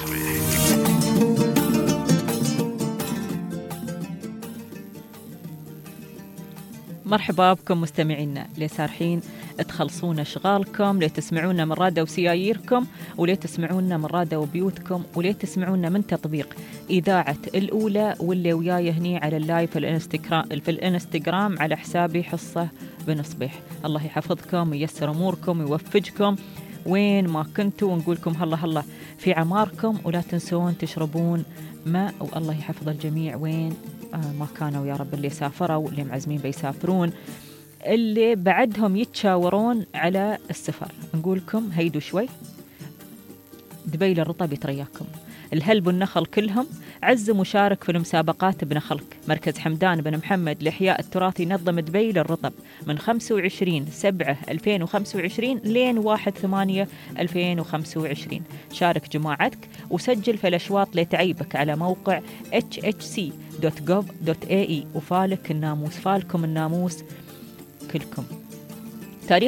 S1: مرحبا بكم مستمعينا اللي سارحين تخلصون اشغالكم، ليه تسمعونا من راديو سياييركم، وليه تسمعونا من راديو بيوتكم، وليه تسمعونا من تطبيق إذاعة الأولى، واللي وياي هني على اللايف في الانستغرام على حسابي حصة بنصبيح. الله يحفظكم وييسر أموركم ويوفقكم وين ما كنتوا، ونقولكم هلا في عماركم، ولا تنسون تشربون ماء، والله يحفظ الجميع وين ما كانوا يا رب، اللي سافروا، اللي معزمين بيسافرون، اللي بعدهم يتشاورون على السفر. نقولكم هيدوا شوي، دبي للرطب يترياكم. الهلب والنخل كلهم عز مشارك في المسابقات بنخلك. مركز حمدان بن محمد لإحياء التراث ينظم دبي للرطب من 25/7/2025 لين 1/8/2025. شارك جماعتك وسجل في الأشواط لتعيبك على موقع hhc.gov.ae. وفالك الناموس، فالكم الناموس كلكم. تاريخ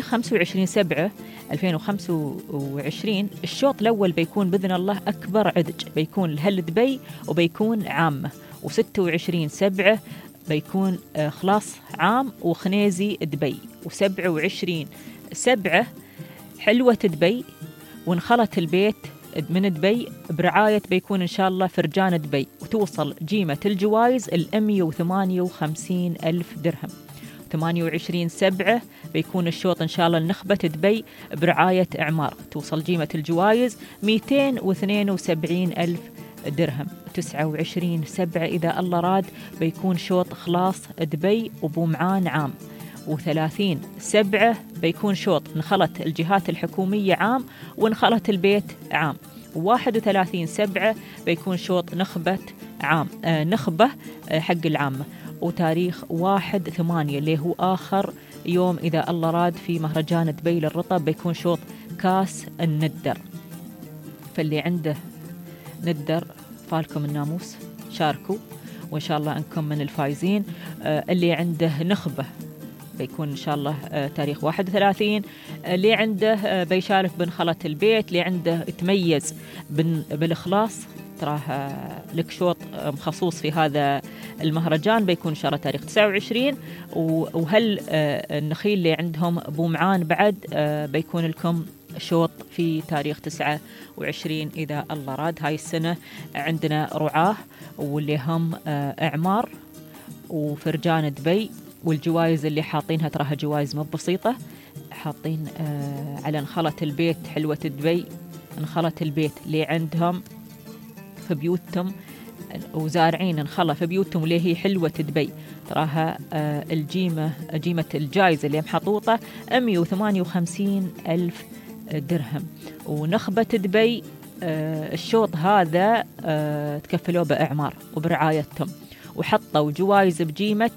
S1: 25/7/2025 الشوط الأول بيكون بإذن الله أكبر عدج، بيكون لهل دبي وبيكون عامة. و26/7 بيكون خلاص عام وخنيزي دبي. و27/7 حلوة دبي ونخلت البيت من دبي برعاية بيكون إن شاء الله فرجان دبي، وتوصل جيمة الجوائز 158,000 درهم. 28/7 بيكون الشوط إن شاء الله لنخبة دبي برعاية إعمار، توصل جيمة الجوائز 272,000 درهم. 29/7 إذا الله راد بيكون شوط خلاص دبي وبومعان عام. و30/7 بيكون شوط نخلت الجهات الحكومية عام ونخلت البيت عام. 31/7 بيكون شوط نخبة عام، نخبة حق العامة. وتاريخ 1/8 اللي هو آخر يوم إذا الله راد في مهرجان دبي للرطب بيكون شوط كاس الندر. فاللي عنده ندر فالكم الناموس، شاركوا وإن شاء الله أنكم من الفايزين. اللي عنده نخبة بيكون إن شاء الله تاريخ 31. اللي عنده بيشارك بنخلة البيت، اللي عنده يتميز بالإخلاص تراه لك شوط مخصوص في هذا المهرجان بيكون إن شاء الله تاريخ 29. وهل النخيل اللي عندهم بومعان بعد بيكون لكم شوط في تاريخ 29 إذا الله راد. هاي السنة عندنا رعاه واللي هم إعمار وفرجان دبي، والجوائز اللي حاطينها تراها جوائز مو بسيطة. حاطين على نخلة البيت حلوة دبي، نخلة البيت اللي عندهم في بيوتهم وزارعين نخلة في بيوتهم اللي هي حلوة دبي تراها جيمة الجائزة اللي محطوطة 158,000 درهم. ونخبة دبي الشوط هذا تكفلوا بإعمار وبرعايتهم، وحطوا جوائز بجيمة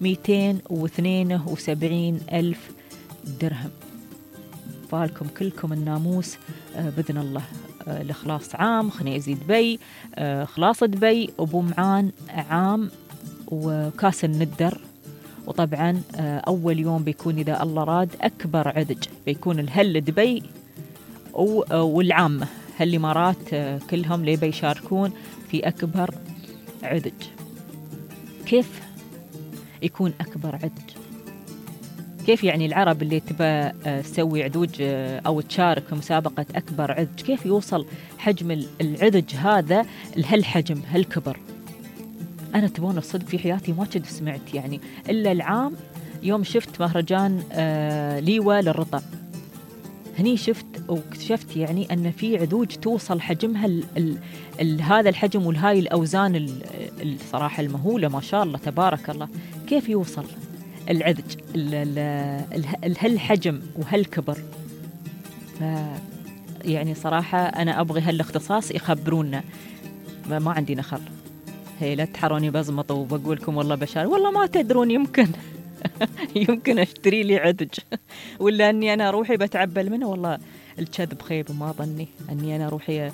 S1: 272,000 درهم. فالكم كلكم الناموس بإذن الله. الإخلاص عام، خنيزي دبي، خلاص دبي، وبومعان عام، وكاس الندر. وطبعا أول يوم بيكون إذا الله راد أكبر عدج بيكون الهل دبي والعامة هالإمارات كلهم اللي بيشاركون في أكبر عدج. كيف يكون أكبر عدج؟ كيف يعني العرب اللي تبى تسوي عدوج أو تشارك في مسابقة أكبر عدج، كيف يوصل حجم العدج هذا لهالحجم هالكبر؟ أنا تبون الصدق في حياتي ما كنت سمعت يعني إلا العام يوم شفت مهرجان ليوة للرطب، هني شفت واكتشفت يعني أن في عدوج توصل حجمها هذا الحجم والهاي الأوزان الصراحة المهولة ما شاء الله تبارك الله. كيف يوصل العدج هالحجم وهالكبر؟ يعني صراحة أنا أبغي هالاختصاص يخبرونا. ما عندي نخر، هي لا تحروني بزمط وبقولكم والله بشار، والله ما تدرون يمكن يمكن أشتري لي عدج، ولا أني أنا روحي بتعبل منه. والله الكذب خيب، وما ظني أني أنا روحي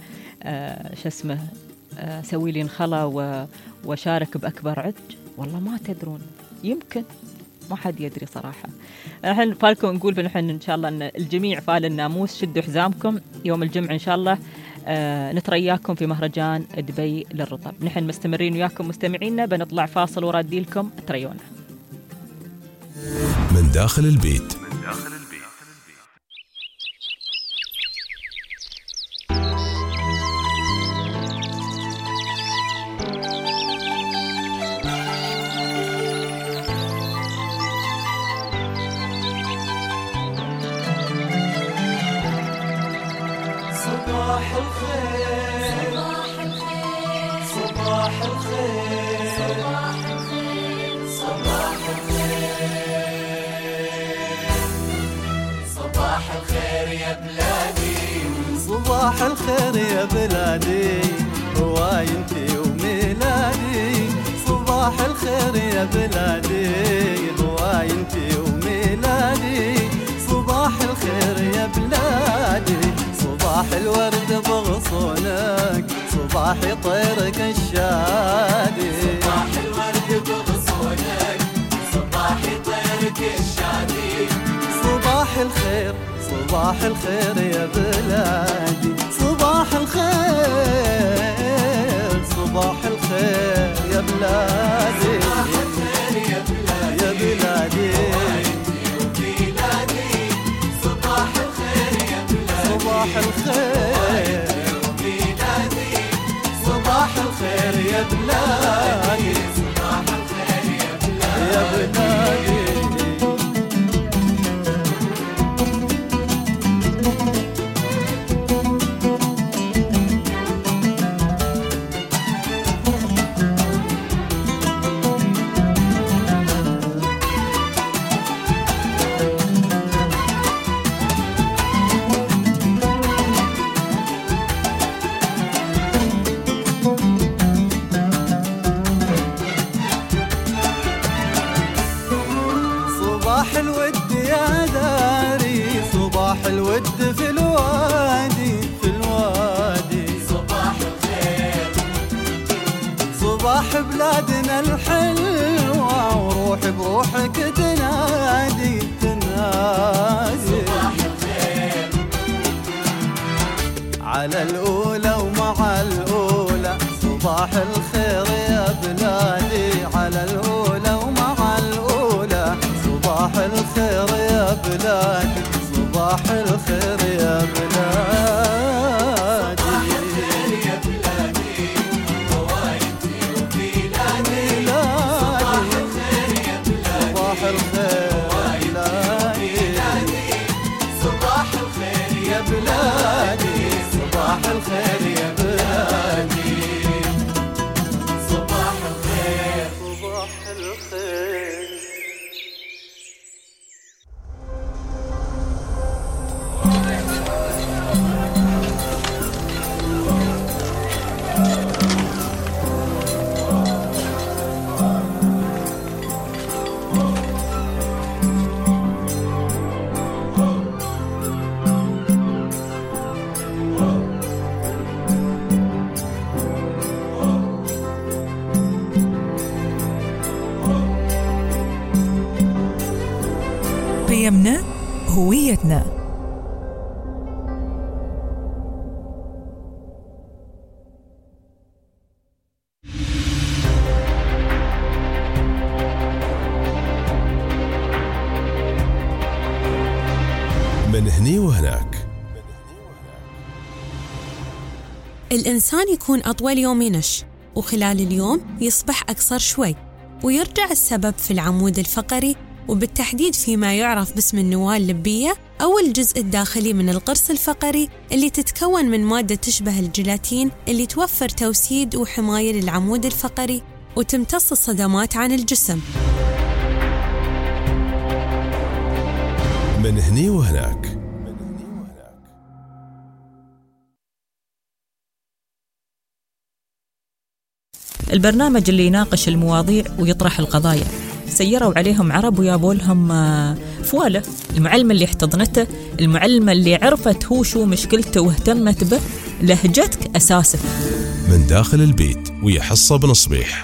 S1: سوي لي انخلا وشارك بأكبر عدج. والله ما تدرون، يمكن ما حد يدري صراحة. نحن فالكم نقول بنحن إن شاء الله أن الجميع فال الناموس، شدوا حزامكم يوم الجمعة إن شاء الله. نترياكم في مهرجان دبي للرطب. نحن مستمرين وياكم مستمعينا، بنطلع فاصل ورادي لكم تريونا
S2: من داخل البيت.
S18: صباح الخير صباح الخير صباح الخير صباح الخير يا بلادي، صباح الخير يا بلادي، هواي انتي وميلادي. صباح الخير يا بلادي، هواي انتي وميلادي. صباح الخير يا بلادي، صباح الورد بغصونك، صباح طيرك الشادي. صباح الورد بغصونك، صباح طيرك الشادي. صباح الخير صباح الخير يا بلادي، صباح الخير صباح الخير يا بلادي، صباح الخير يا بلادي يا بلادي. صباح الخير يا بلادي، صباح الخير وميلادي. صباح الخير يا بلادي، صباح الخير يا بلادي يا بلادي. صباح الود يا داري، صباح الود في الوادي في الوادي. صباح الخير صباح بلادنا الحلوة، وروح بروحك تنادي تنادي. صباح الخير على الأولى ومع الأولى. صباح الخير يا بلادي، على الأولى ومع الأولى. صباح الخير يا بلادي، صباح الخير يا بلادي. صباح الخير يا بلادي، هوايتي وبلادي. صباح الخير يا بلادي، صباح الخير وبلادي. صباح الخير يا بلادي، صباح الخير يا بلادي. صباح الخير صباح الخير.
S3: قيمنا هويتنا.
S2: من هني وهناك.
S14: الإنسان يكون أطول يوم ينش، وخلال اليوم يصبح أقصر شوي، ويرجع السبب في العمود الفقري، وبالتحديد فيما يعرف باسم النواة اللبية أو الجزء الداخلي من القرص الفقري، اللي تتكون من مادة تشبه الجيلاتين اللي توفر توسيد وحماية للعمود الفقري وتمتص الصدمات عن الجسم.
S2: من هني وهناك.
S4: البرنامج اللي يناقش المواضيع ويطرح القضايا، سيروا عليهم عرب ويابوا لهم فوالة. المعلمة اللي احتضنته، المعلمة اللي عرفت هو شو مشكلته واهتمت به، لهجتك أساسك.
S2: من داخل البيت ويا حصة بنصبيح.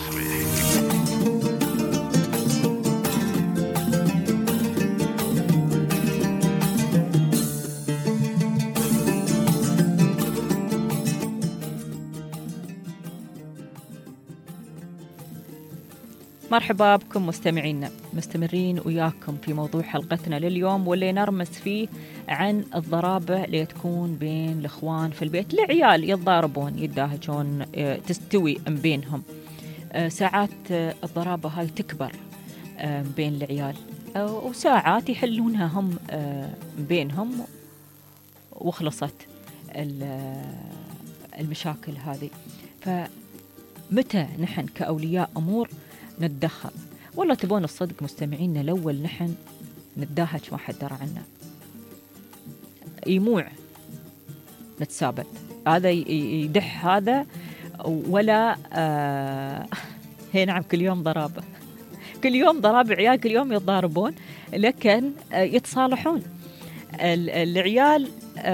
S1: مرحبا بكم مستمعينا، مستمرين وياكم في موضوع حلقتنا لليوم، واللي نرمس فيه عن الضرابة اللي تكون بين الإخوان في البيت. العيال يتضاربون يتداهجون تستوي بينهم، ساعات الضرابة هاي تكبر بين العيال، وساعات يحلونها هم بينهم وخلصت المشاكل هذه. فمتى نحن كأولياء أمور نتدخل؟ والله تبون الصدق مستمعينا، الأول نحن نتداهج ما حد درى عنا، يموع نتسابت، هذا يدح هذا، ولا هي نعم كل يوم ضرابة، كل يوم ضرابة عيال، كل يوم يتضاربون، لكن يتصالحون العيال.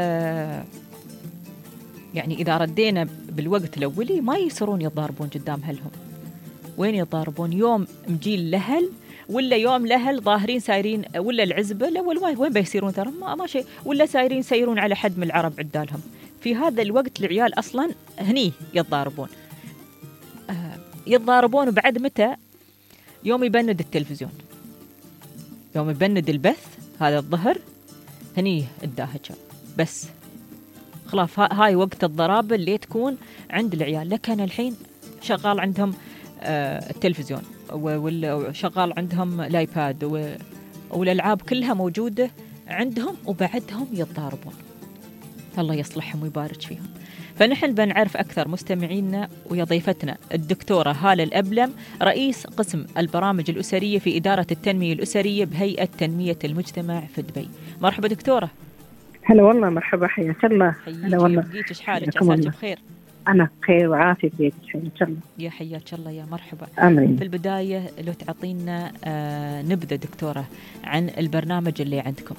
S1: يعني إذا ردينا بالوقت الأولي ما يصيرون يتضاربون قدام أهلهم. وين يتضاربون؟ يوم مجيل الأهل، ولا يوم الأهل ظاهرين سايرين، ولا العزبة الأول وين بيسيرون؟ ترى ما شيء، ولا سايرين على حد من العرب عدالهم. في هذا الوقت العيال أصلا هني يتضاربون. يتضاربون وبعد متى؟ يوم يبند التلفزيون، يوم يبند البث هذا الظهر، هني الداهجة بس خلاص. هاي وقت الضرابة اللي تكون عند العيال. لكن الحين شغال عندهم التلفزيون، وشغال عندهم الايباد، والألعاب كلها موجودة عندهم، وبعدهم يتضاربون. الله يصلحهم ويبارك فيهم. فنحن بنعرف أكثر مستمعينا ويا ضيفتنا الدكتورة هالة الأبلم، رئيس قسم البرامج الأسرية في إدارة التنمية الأسرية بهيئة تنمية المجتمع في دبي. مرحبا دكتورة.
S19: هلا والله، مرحبا، حياك الله.
S1: هلا والله، بقيتش حالك؟ عساك بخير؟
S19: أنا بخير وعافية فيك إن شاء الله.
S1: يا حياك الله، يا مرحبا.
S19: أمين.
S1: في البداية لو تعطينا نبذة دكتورة عن البرنامج اللي عندكم.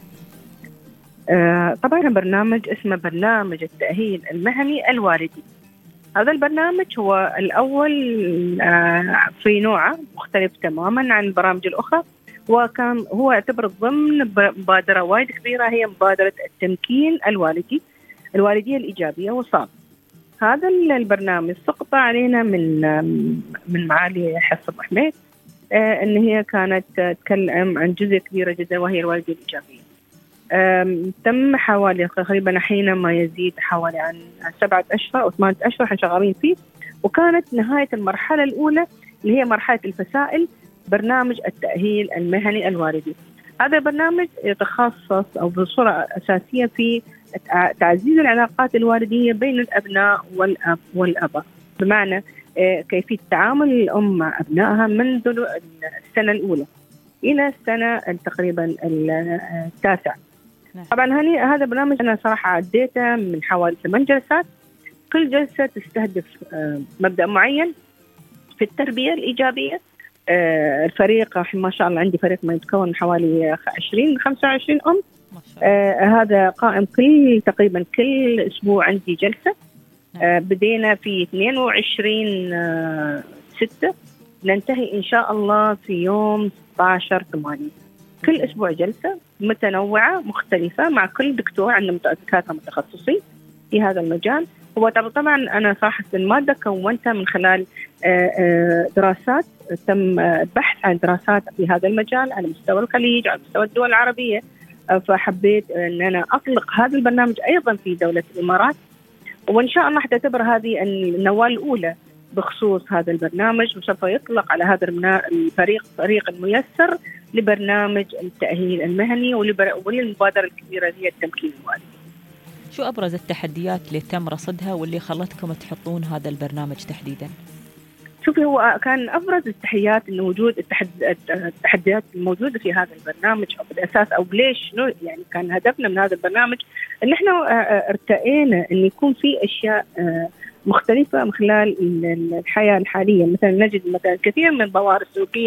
S19: طبعا برنامج اسمه برنامج التأهيل المهني الوالدي. هذا البرنامج هو الأول في نوعه، مختلف تماما عن البرامج الأخرى، وكان هو يعتبر ضمن مبادرة وايد كبيرة، هي مبادرة التمكين الوالدية الإيجابية. وصار هذا البرنامج سقط علينا من معالي حصة أبو حميد، إن هي كانت تتكلم عن جزء كبيرة جدا وهي الوالدية الإيجابية. تم حوالي تقريبا حينما يزيد حوالي عن 7 أشهر أو 8 أشهر احنا شغالين فيه، وكانت نهاية المرحلة الأولى اللي هي مرحلة الفسائل برنامج التأهيل المهني الوالدي. هذا البرنامج يتخصص أو بصورة أساسية في تعزيز العلاقات الوالدية بين الأبناء والأباء، بمعنى كيفية تعامل الأم مع أبنائها منذ السنة الأولى إلى السنة تقريبا التاسعة. طبعا هذا البرنامج أنا صراحة عديته من حوالي 8 جلسات، كل جلسة تستهدف مبدأ معين في التربية الإيجابية. الفريق ما شاء الله عندي فريق ما يتكون من حوالي 20-25 أم. هذا قائم تقريبا كل أسبوع عندي جلسة. بدينا في 22/6، ننتهي إن شاء الله في يوم 16/8. كل أسبوع جلسة متنوعة مختلفة مع كل دكتور، عندنا دكاترة متخصصين في هذا المجال. هو طبعا أنا صراحة المادة كونتها من خلال دراسات، تم بحث عن دراسات في هذا المجال على مستوى الخليج، على مستوى الدول العربية، فحبيت أن أنا أطلق هذا البرنامج أيضا في دولة الإمارات، وإن شاء الله حتعتبر هذه النواة الأولى بخصوص هذا البرنامج، وسوف يطلق على هذا الفريق الميسر لبرنامج التأهيل المهني وللمبادرة الكبيرة هي التمكين الوالدي.
S1: شو أبرز التحديات اللي تم رصدها واللي خلتكم تحطون هذا البرنامج تحديدا؟
S19: شوفي، هو كان أبرز التحديات إنه وجود التحديات الموجودة في هذا البرنامج، أو بالأساس أو ليش يعني كان هدفنا من هذا البرنامج إن إحنا ارتأينا إن يكون في أشياء مختلفة من خلال الحياة الحالية. مثلا نجد مثلا كثير من الظواهر السلوكية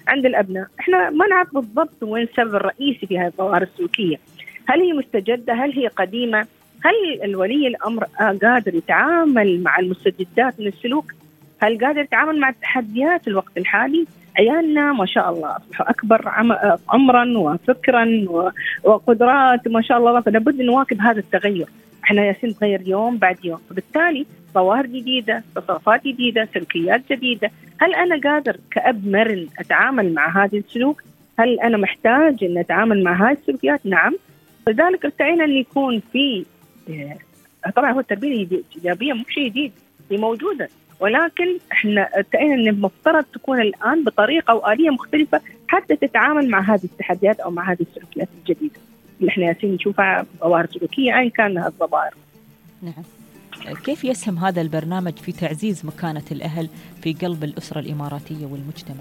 S19: عند الأبناء. إحنا ما نعرف بالضبط وين السبب الرئيسي في هذه الظواهر السلوكية، هل هي مستجدة، هل هي قديمة، هل الولي الأمر قادر يتعامل مع المستجدات من السلوك، هل قادر يتعامل مع التحديات الوقت الحالي. عيالنا ما شاء الله أصبحوا أكبر عمرا وفكرا وقدرات ما شاء الله، فلابد نواكب هذا التغير. احنا ياسين نتغير يوم بعد يوم، فبالتالي ظواهر جديدة، تصرفات جديدة، سلوكيات جديدة. هل أنا قادر كأب مرن أتعامل مع هذه السلوك؟ هل أنا محتاج أن أتعامل مع هذه السلوكيات؟ نعم. لذلك ارتئينا أن يكون في، طبعا هو التربية الإيجابية مو شيء جديد، هي موجودة، ولكن احنا ارتئينا أن المفترض تكون الآن بطريقة أو آلية مختلفة حتى تتعامل مع هذه التحديات أو مع هذه السلوكيات الجديدة اللي احنا ياسين نشوفها ظواهر سلوكية أين كان هذه الظواهر.
S1: نعم. كيف يسهم هذا البرنامج في تعزيز مكانة الأهل في قلب الأسرة الإماراتية والمجتمع؟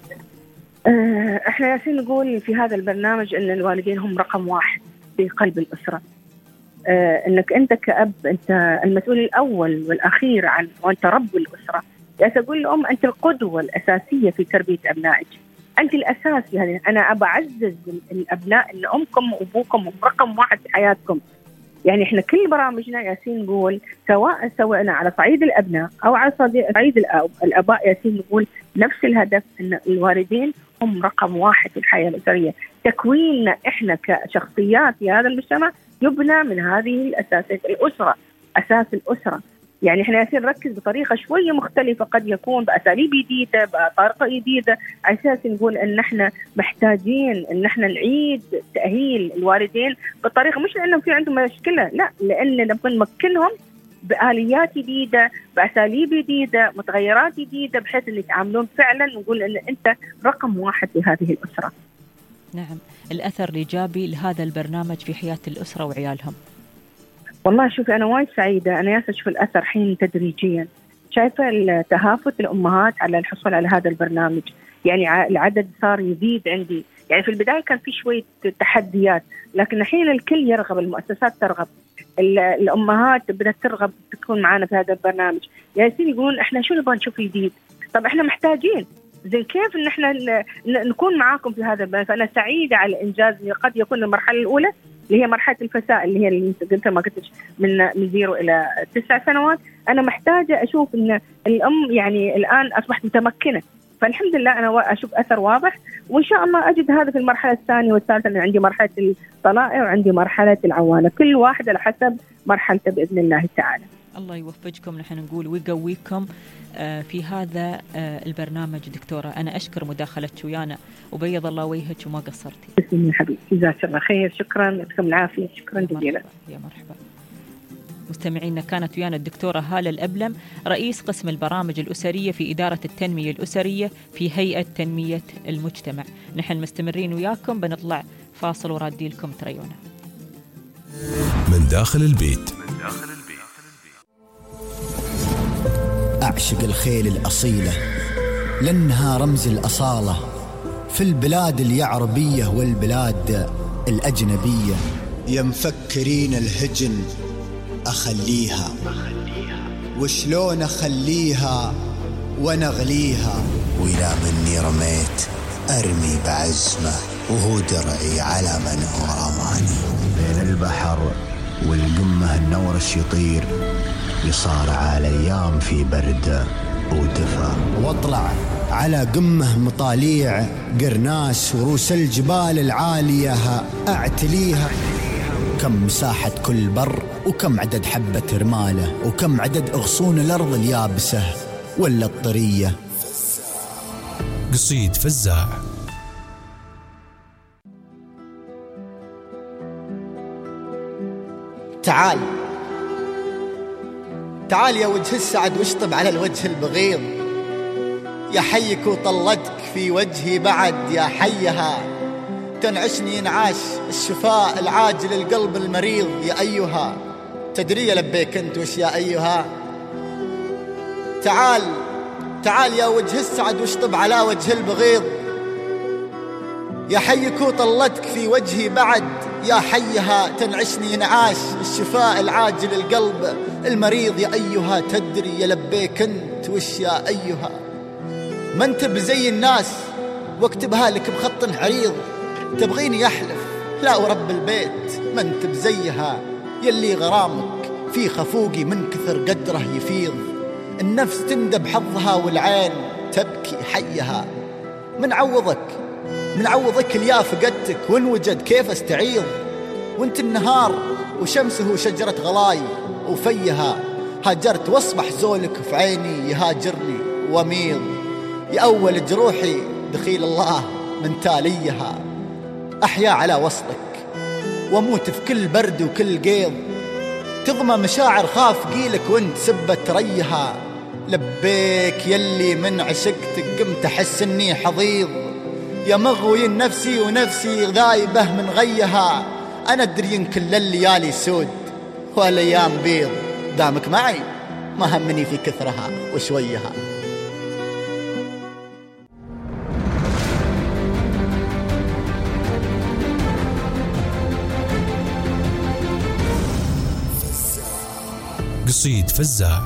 S19: احنا ياسين نقول في هذا البرنامج أن الوالدين هم رقم واحد في قلب الأسرة. أنك أنت كأب أنت المسؤول الأول والأخير عن، وأنت رب الأسرة. يا أقول الأم أنت القدوة الأساسية في تربية أبنائك، أنت الأساس. يعني أنا أبعزز الأبناء أن أمكم وأبوكم رقم واحد في حياتكم. يعني إحنا كل برامجنا ياسين نقول سواء سوينا على صعيد الأبناء أو على صعيد الآباء، ياسين نقول نفس الهدف، أن الوالدين هم رقم واحد في الحياة الأسرية. تكويننا إحنا كشخصيات في هذا المجتمع يبنى من هذه الأساسات. الأسرة أساس الأسرة. يعني إحنا ياسين نركز بطريقة شوية مختلفة، قد يكون بأساليب جديدة بطريقة جديدة، على أساس نقول أن إحنا محتاجين أن إحنا نعيد تأهيل الوالدين بطريقة، مش لأنهم في عندهم مشكلة، لا، لأن نبغى نمكنهم بآليات جديدة، بأساليب جديدة، متغيرات جديدة، بحيث أن يتعاملون فعلا نقول أن أنت رقم واحد في هذه الأسرة.
S1: نعم. الأثر الإيجابي لهذا البرنامج في حياة الأسرة وعيالهم.
S19: والله شوفي أنا وايد سعيدة، أنا ياسر أشوف الأثر حين تدريجيا، شايفة التهافت الأمهات على الحصول على هذا البرنامج. يعني العدد صار يزيد عندي. يعني في البداية كان في شوية تحديات، لكن الحين الكل يرغب، المؤسسات ترغب، الأمهات بدأت ترغب تكون معنا في هذا البرنامج. ياسين يقولون إحنا شو نبغى نشوف جديد، طب إحنا محتاجين زين كيف إن إحنا نكون معاكم في هذا البرنامج. فأنا سعيدة على الإنجاز اللي قد يكون المرحلة الأولى اللي هي مرحلة الفساء، اللي هي اللي قلت ما قلتش من 0 إلى 9 سنوات. أنا محتاجة أشوف إن الأم يعني الآن أصبحت متمكنة، فالحمد لله أنا أشوف أثر واضح، وإن شاء الله أجد هذا في المرحلة الثانية والثالثة. أنا عندي مرحلة الطلائع وعندي مرحلة العوانة، كل واحد على حسب مرحلته بإذن الله تعالى.
S1: الله يوفقكم، نحن نقول ويقويكم في هذا البرنامج. دكتورة أنا أشكر مداخلتك ويانا، وبيض الله وجهك وما قصرتي.
S19: بسم حبيبي، جزاك الله خير، شكرا، يعطيكم العافية، شكرا جزيلا.
S1: يا مرحبا. مستمعينا كانت ويانا الدكتورة هالة الأبلم، رئيس قسم البرامج الأسرية في إدارة التنمية الأسرية في هيئة تنمية المجتمع. نحن مستمرين وياكم، بنطلع فاصل ورادي لكم تريونا.
S2: من داخل البيت.
S6: أعشق الخيل الأصيلة لأنها رمز الأصالة في البلاد اليعربية والبلاد الأجنبية.
S7: يا مفكرين الهجن أخليها، وشلون أخليها ونغليها، وإلى مني رميت أرمي بعزمه، وهو درعي على من هو رماني. بين البحر والقمة النورش يطير، يصارع الأيام في برد ودفا، واطلع على قمة مطاليع قرناس ورؤوس الجبال العالية أعتليها. كم مساحة كل بر، وكم عدد حبة رماله، وكم عدد أغصون الأرض اليابسة ولا الطرية.
S2: قصيد فزاع.
S6: تعال تعال يا وجه السعد واشطب على الوجه البغيض، يا حيك وطلتك في وجهي بعد، يا حيها تنعشني انعاش الشفاء العاجل القلب المريض. يا أيها تدري لبيك أنت وش يا أيها. تعال تعال يا وجه السعد واشطب على وجه البغيض، يا حيك وطلتك في وجهي بعد، يا حيها تنعشني انعاش الشفاء العاجل القلب المريض. يا أيها تدري يا لبيك أنت وش يا أيها. ما أنت بزي الناس واكتبها لك بخط عريض. تبغيني أحلف لا ورب البيت ما انت بزيها، يلي غرامك في خفوقي من كثر قدره يفيض. النفس تندب حظها والعين تبكي حيها. من عوضك اليا فقدتك، وان وجد كيف استعيض. وانت النهار وشمسه شجرة غلاي وفيها، هاجرت واصبح زولك في عيني يهاجرني وميض. يا أول جروحي دخيل الله من تاليها، أحيا على وصلك واموت في كل برد وكل قيض. تضمى مشاعر خاف قيلك وانت سبت ريها. لبيك يلي من عشقتك قمت أحس اني حضيض. يا مغوي نفسي ونفسي ذايبه من غيها. أنا أدري إن كل الليالي سود والأيام بيض. دامك معي ما همني في كثرها وشويها.
S2: قصيد فزاع.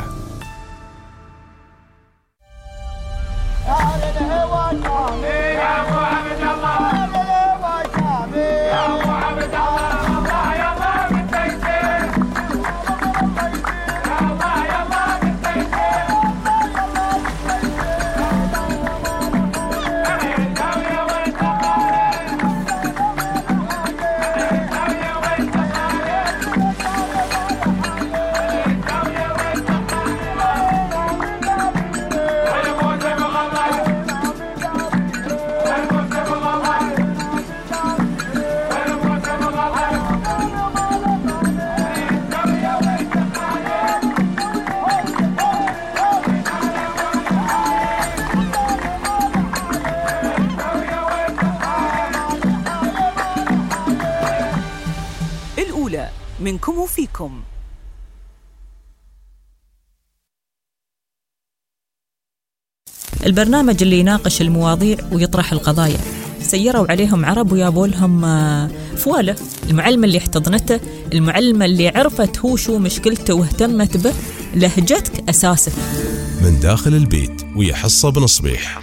S3: منكم وفيكم.
S4: البرنامج اللي يناقش المواضيع ويطرح القضايا. سيروا عليهم عرب ويابولهم فوالة. المعلمة اللي احتضنته، المعلمة اللي عرفت هو شو مشكلته واهتمت به، لهجتك أساسك.
S2: من داخل البيت ويحصى بنصبيح.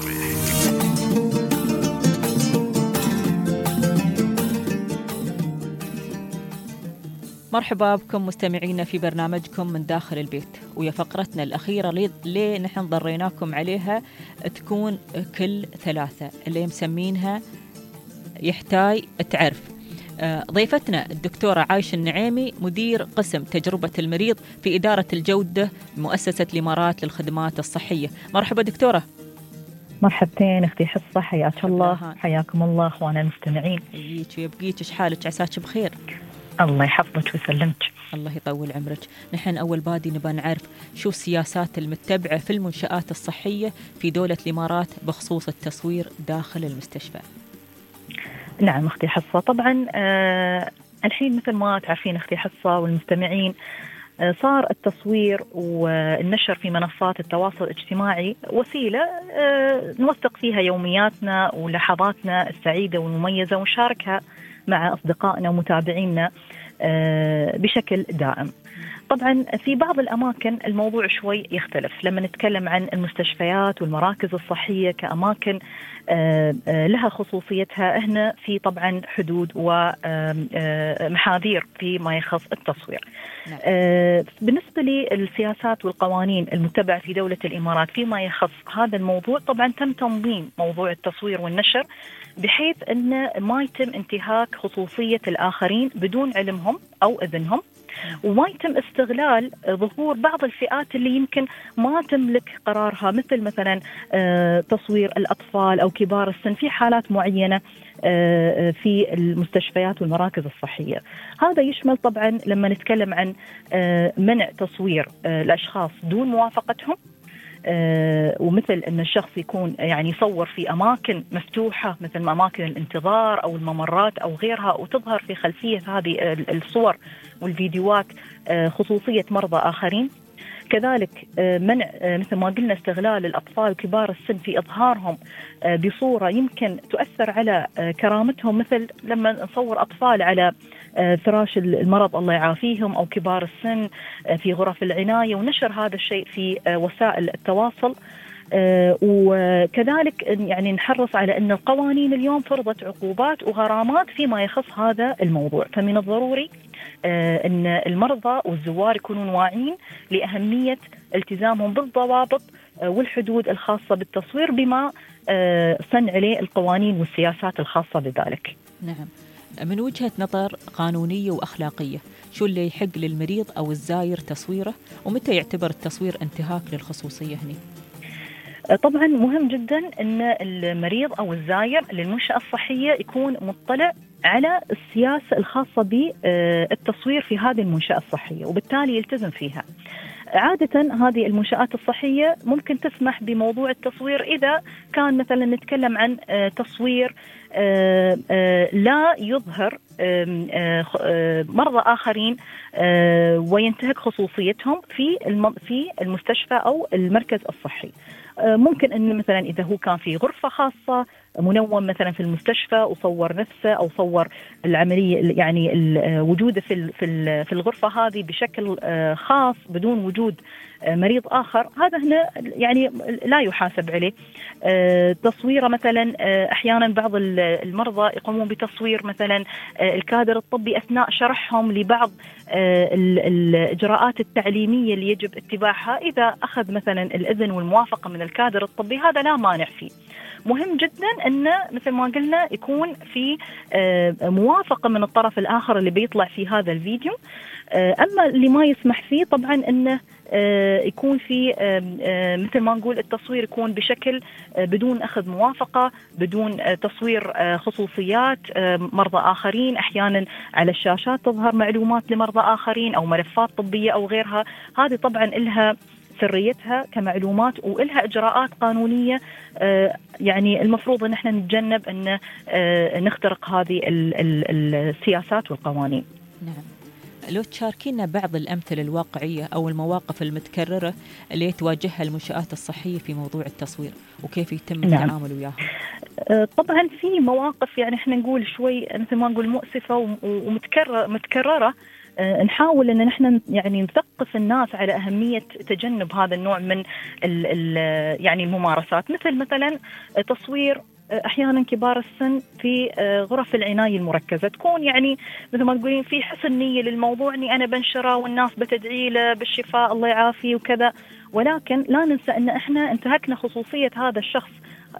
S1: مرحبا بكم مستمعينا في برنامجكم من داخل البيت، ويا فقرتنا الأخيرة ليه نحن ضريناكم عليها تكون كل ثلاثة، اللي مسمينها يحتاج تعرف. ضيفتنا الدكتورة عايشة النعيمي، مدير قسم تجربة المريض في إدارة الجودة مؤسسة الإمارات للخدمات الصحية. مرحبا دكتورة.
S20: مرحبتين اختي حصة، حياك الله. حياكم الله اخوانا المستمعين.
S1: يجيك ويبقيك، شحالك؟ عساك بخير.
S20: الله يحفظك ويسلمك.
S1: الله يطول عمرك. نحن أول بادي نبغى نعرف شو السياسات المتبعة في المنشآت الصحية في دولة الإمارات بخصوص التصوير داخل المستشفى.
S20: نعم أختي حصة، طبعا الحين مثل ما تعرفين أختي حصة والمستمعين، صار التصوير والنشر في منصات التواصل الاجتماعي وسيلة نوثق فيها يومياتنا ولحظاتنا السعيدة والمميزة ونشاركها مع أصدقائنا ومتابعينا بشكل دائم. طبعا في بعض الأماكن الموضوع شوي يختلف. لما نتكلم عن المستشفيات والمراكز الصحية كأماكن لها خصوصيتها، هنا في طبعا حدود ومحاذير فيما يخص التصوير. بالنسبة للسياسات والقوانين المتبعة في دولة الإمارات فيما يخص هذا الموضوع، طبعا تم تنظيم موضوع التصوير والنشر بحيث أن ما يتم انتهاك خصوصية الآخرين بدون علمهم أو إذنهم، وما يتم استغلال ظهور بعض الفئات اللي يمكن ما تملك قرارها، مثل مثلا تصوير الأطفال أو كبار السن في حالات معينة في المستشفيات والمراكز الصحية. هذا يشمل طبعا لما نتكلم عن منع تصوير الأشخاص دون موافقتهم، ومثل أن الشخص يكون يعني يصور في أماكن مفتوحة مثل أماكن الانتظار أو الممرات أو غيرها، وتظهر في خلفية هذه الصور والفيديوهات خصوصية مرضى آخرين. كذلك منع مثل ما قلنا استغلال الأطفال وكبار السن في إظهارهم بصورة يمكن تؤثر على كرامتهم، مثل لما نصور أطفال على فراش المرض الله يعافيهم أو كبار السن في غرف العناية، ونشر هذا الشيء في وسائل التواصل. وكذلك يعني نحرص على أن القوانين اليوم فرضت عقوبات وغرامات فيما يخص هذا الموضوع. فمن الضروري أن المرضى والزوار يكونون واعين لأهمية التزامهم بالضوابط والحدود الخاصة بالتصوير بما صن عليه القوانين والسياسات الخاصة بذلك.
S1: نعم. من وجهة نظر قانونية وأخلاقية، شو اللي يحق للمريض أو الزاير تصويره، ومتى يعتبر التصوير انتهاك للخصوصية هنا؟
S20: طبعا مهم جدا أن المريض أو الزاير للمنشأة الصحية يكون مطلع على السياسة الخاصة بالتصوير في هذه المنشأة الصحية، وبالتالي يلتزم فيها. عادة هذه المنشآت الصحية ممكن تسمح بموضوع التصوير إذا كان مثلا نتكلم عن تصوير لا يظهر مرضى آخرين وينتهك خصوصيتهم في المستشفى أو المركز الصحي. ممكن أن مثلا إذا هو كان في غرفة خاصة منوم مثلا في المستشفى وصور نفسه أو صور العملية يعني وجوده في الغرفة هذه بشكل خاص بدون وجود مريض آخر، هذا هنا يعني لا يحاسب عليه. تصويره مثلا أحيانا بعض المرضى يقومون بتصوير مثلا الكادر الطبي أثناء شرحهم لبعض الإجراءات التعليمية اللي يجب اتباعها، إذا أخذ مثلا الإذن والموافقة من الكادر الطبي هذا لا مانع فيه. مهم جدا أن مثل ما قلنا يكون في موافقة من الطرف الآخر اللي بيطلع في هذا الفيديو. أما اللي ما يسمح فيه طبعا أنه يكون في مثل ما نقول التصوير يكون بشكل بدون أخذ موافقة، بدون تصوير خصوصيات مرضى آخرين. أحيانا على الشاشات تظهر معلومات لمرضى آخرين أو ملفات طبية أو غيرها، هذه طبعا إلها سريتها كمعلومات وإلها إجراءات قانونية، يعني المفروض أن احنا نتجنب أن نخترق هذه السياسات والقوانين.
S1: نعم. لو تشاركينا بعض الأمثلة الواقعية أو المواقف المتكررة اللي تواجهها المنشآت الصحية في موضوع التصوير وكيف يتم التعامل وياها؟
S20: طبعا في مواقف يعني احنا نقول شوي مثل ما نقول مؤسفة ومتكررة. نحاول أن نحن يعني نثقف الناس على أهمية تجنب هذا النوع من يعني الممارسات، مثلا تصوير أحيانا كبار السن في غرف العناية المركزة، تكون يعني مثل ما تقولين في حسن نية للموضوع أني أنا بنشره والناس بتدعي له بالشفاء الله يعافيه وكذا، ولكن لا ننسى أن إحنا انتهكنا خصوصية هذا الشخص.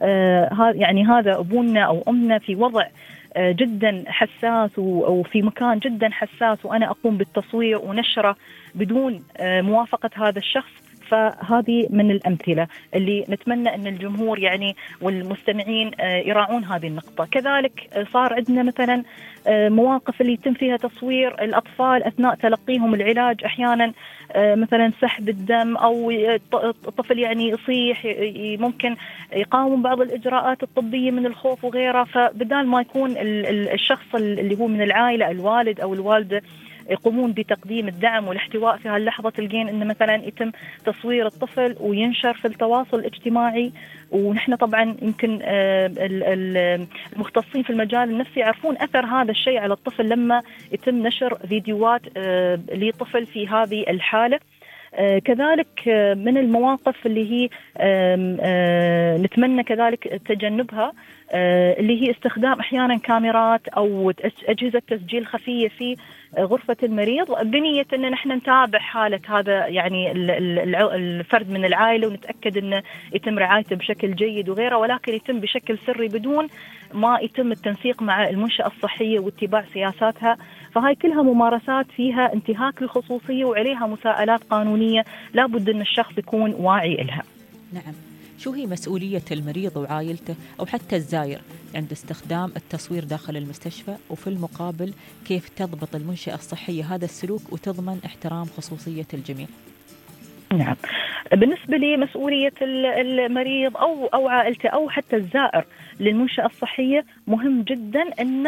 S20: يعني هذا أبونا أو أمنا في وضع جدا حساس وفي مكان جدا حساس، وأنا أقوم بالتصوير ونشره بدون موافقة هذا الشخص. فهذه من الأمثلة اللي نتمنى أن الجمهور يعني والمستمعين يراعون هذه النقطة. كذلك صار عندنا مثلا مواقف اللي يتم فيها تصوير الأطفال أثناء تلقيهم العلاج، أحيانا مثلا سحب الدم أو الطفل يعني يصيح، ممكن يقاوم بعض الإجراءات الطبية من الخوف وغيرها. فبدال ما يكون الشخص اللي هو من العائلة الوالد أو الوالدة يقومون بتقديم الدعم والاحتواء في هاللحظة، تلقين إن مثلا يتم تصوير الطفل وينشر في التواصل الاجتماعي. ونحن طبعا يمكن المختصين في المجال النفسي يعرفون أثر هذا الشيء على الطفل لما يتم نشر فيديوهات لطفل في هذه الحالة. كذلك من المواقف اللي هي نتمنى كذلك تجنبها اللي هي استخدام أحيانا كاميرات أو أجهزة تسجيل خفية في غرفة المريض بنية أن نحن نتابع حالة هذا يعني الفرد من العائلة ونتأكد أنه يتم رعايته بشكل جيد وغيره، ولكن يتم بشكل سري بدون ما يتم التنسيق مع المنشأة الصحية واتباع سياساتها. فهاي كلها ممارسات فيها انتهاك للخصوصية وعليها مساءلات قانونية لابد أن الشخص يكون واعي لها.
S1: نعم. شو هي مسؤولية المريض وعائلته أو حتى الزائر عند استخدام التصوير داخل المستشفى، وفي المقابل كيف تضبط المنشأة الصحية هذا السلوك وتضمن احترام خصوصية الجميع؟
S20: نعم. بالنسبة لي مسؤولية المريض أو عائلته أو حتى الزائر للمنشأة الصحية مهم جدا أن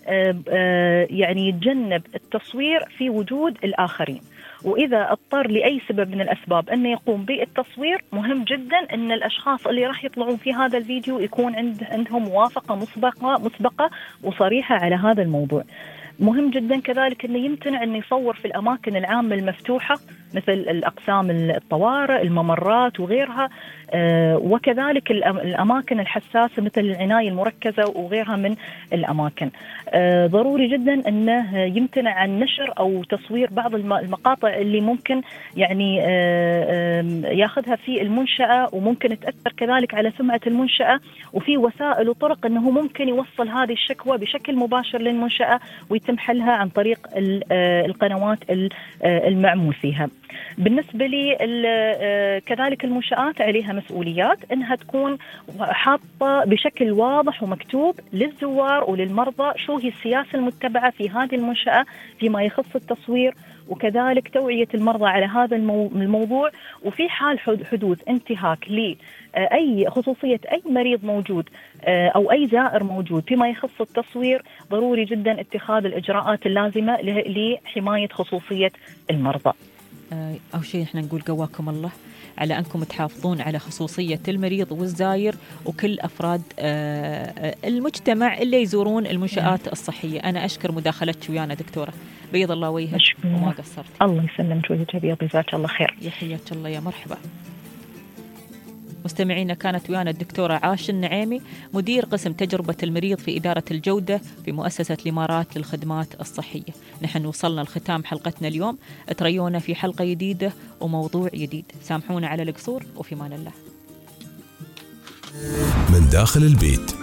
S20: يعني يتجنب التصوير في وجود الآخرين، وإذا اضطر لأي سبب من الأسباب أنه يقوم بالتصوير مهم جدا أن الأشخاص اللي راح يطلعون في هذا الفيديو يكون عندهم موافقة مسبقة وصريحة على هذا الموضوع. مهم جدا كذلك أنه يمتنع أنه يصور في الأماكن العامة المفتوحة مثل الأقسام الطوارئ، الممرات وغيرها، وكذلك الأماكن الحساسة مثل العناية المركزة وغيرها من الأماكن. ضروري جدا أنه يمتنع عن نشر أو تصوير بعض المقاطع اللي ممكن يعني ياخذها في المنشأة وممكن تأثر كذلك على سمعة المنشأة، وفي وسائل وطرق أنه ممكن يوصل هذه الشكوى بشكل مباشر للمنشأة ويتم حلها عن طريق القنوات المعمول فيها. بالنسبة لي كذلك المنشآت عليها مسؤوليات أنها تكون حاطة بشكل واضح ومكتوب للزوار وللمرضى شو هي السياسة المتبعة في هذه المنشأة فيما يخص التصوير، وكذلك توعية المرضى على هذا الموضوع. وفي حال حدوث انتهاك لأي خصوصية أي مريض موجود أو أي زائر موجود فيما يخص التصوير، ضروري جدا اتخاذ الإجراءات اللازمة لحماية خصوصية المرضى.
S1: أو شيء إحنا نقول قواكم الله على أنكم تحافظون على خصوصية المريض والزاير وكل أفراد المجتمع اللي يزورون المنشآت الصحية. أنا أشكر مداخلتك ويانا دكتورة، بيض الله وجهك وما قصرت.
S20: الله يسلمك وجهك أبيض، جزاك الله خير.
S1: يحياك الله، يا مرحبا. مستمعينا، كانت ويانا الدكتورة عاشر النعيمي، مدير قسم تجربة المريض في إدارة الجودة في مؤسسة الإمارات للخدمات الصحية. نحن وصلنا لختام حلقتنا اليوم، تريونا في حلقة جديدة وموضوع جديد. سامحونا على القصور، وفي مان الله.
S2: من داخل البيت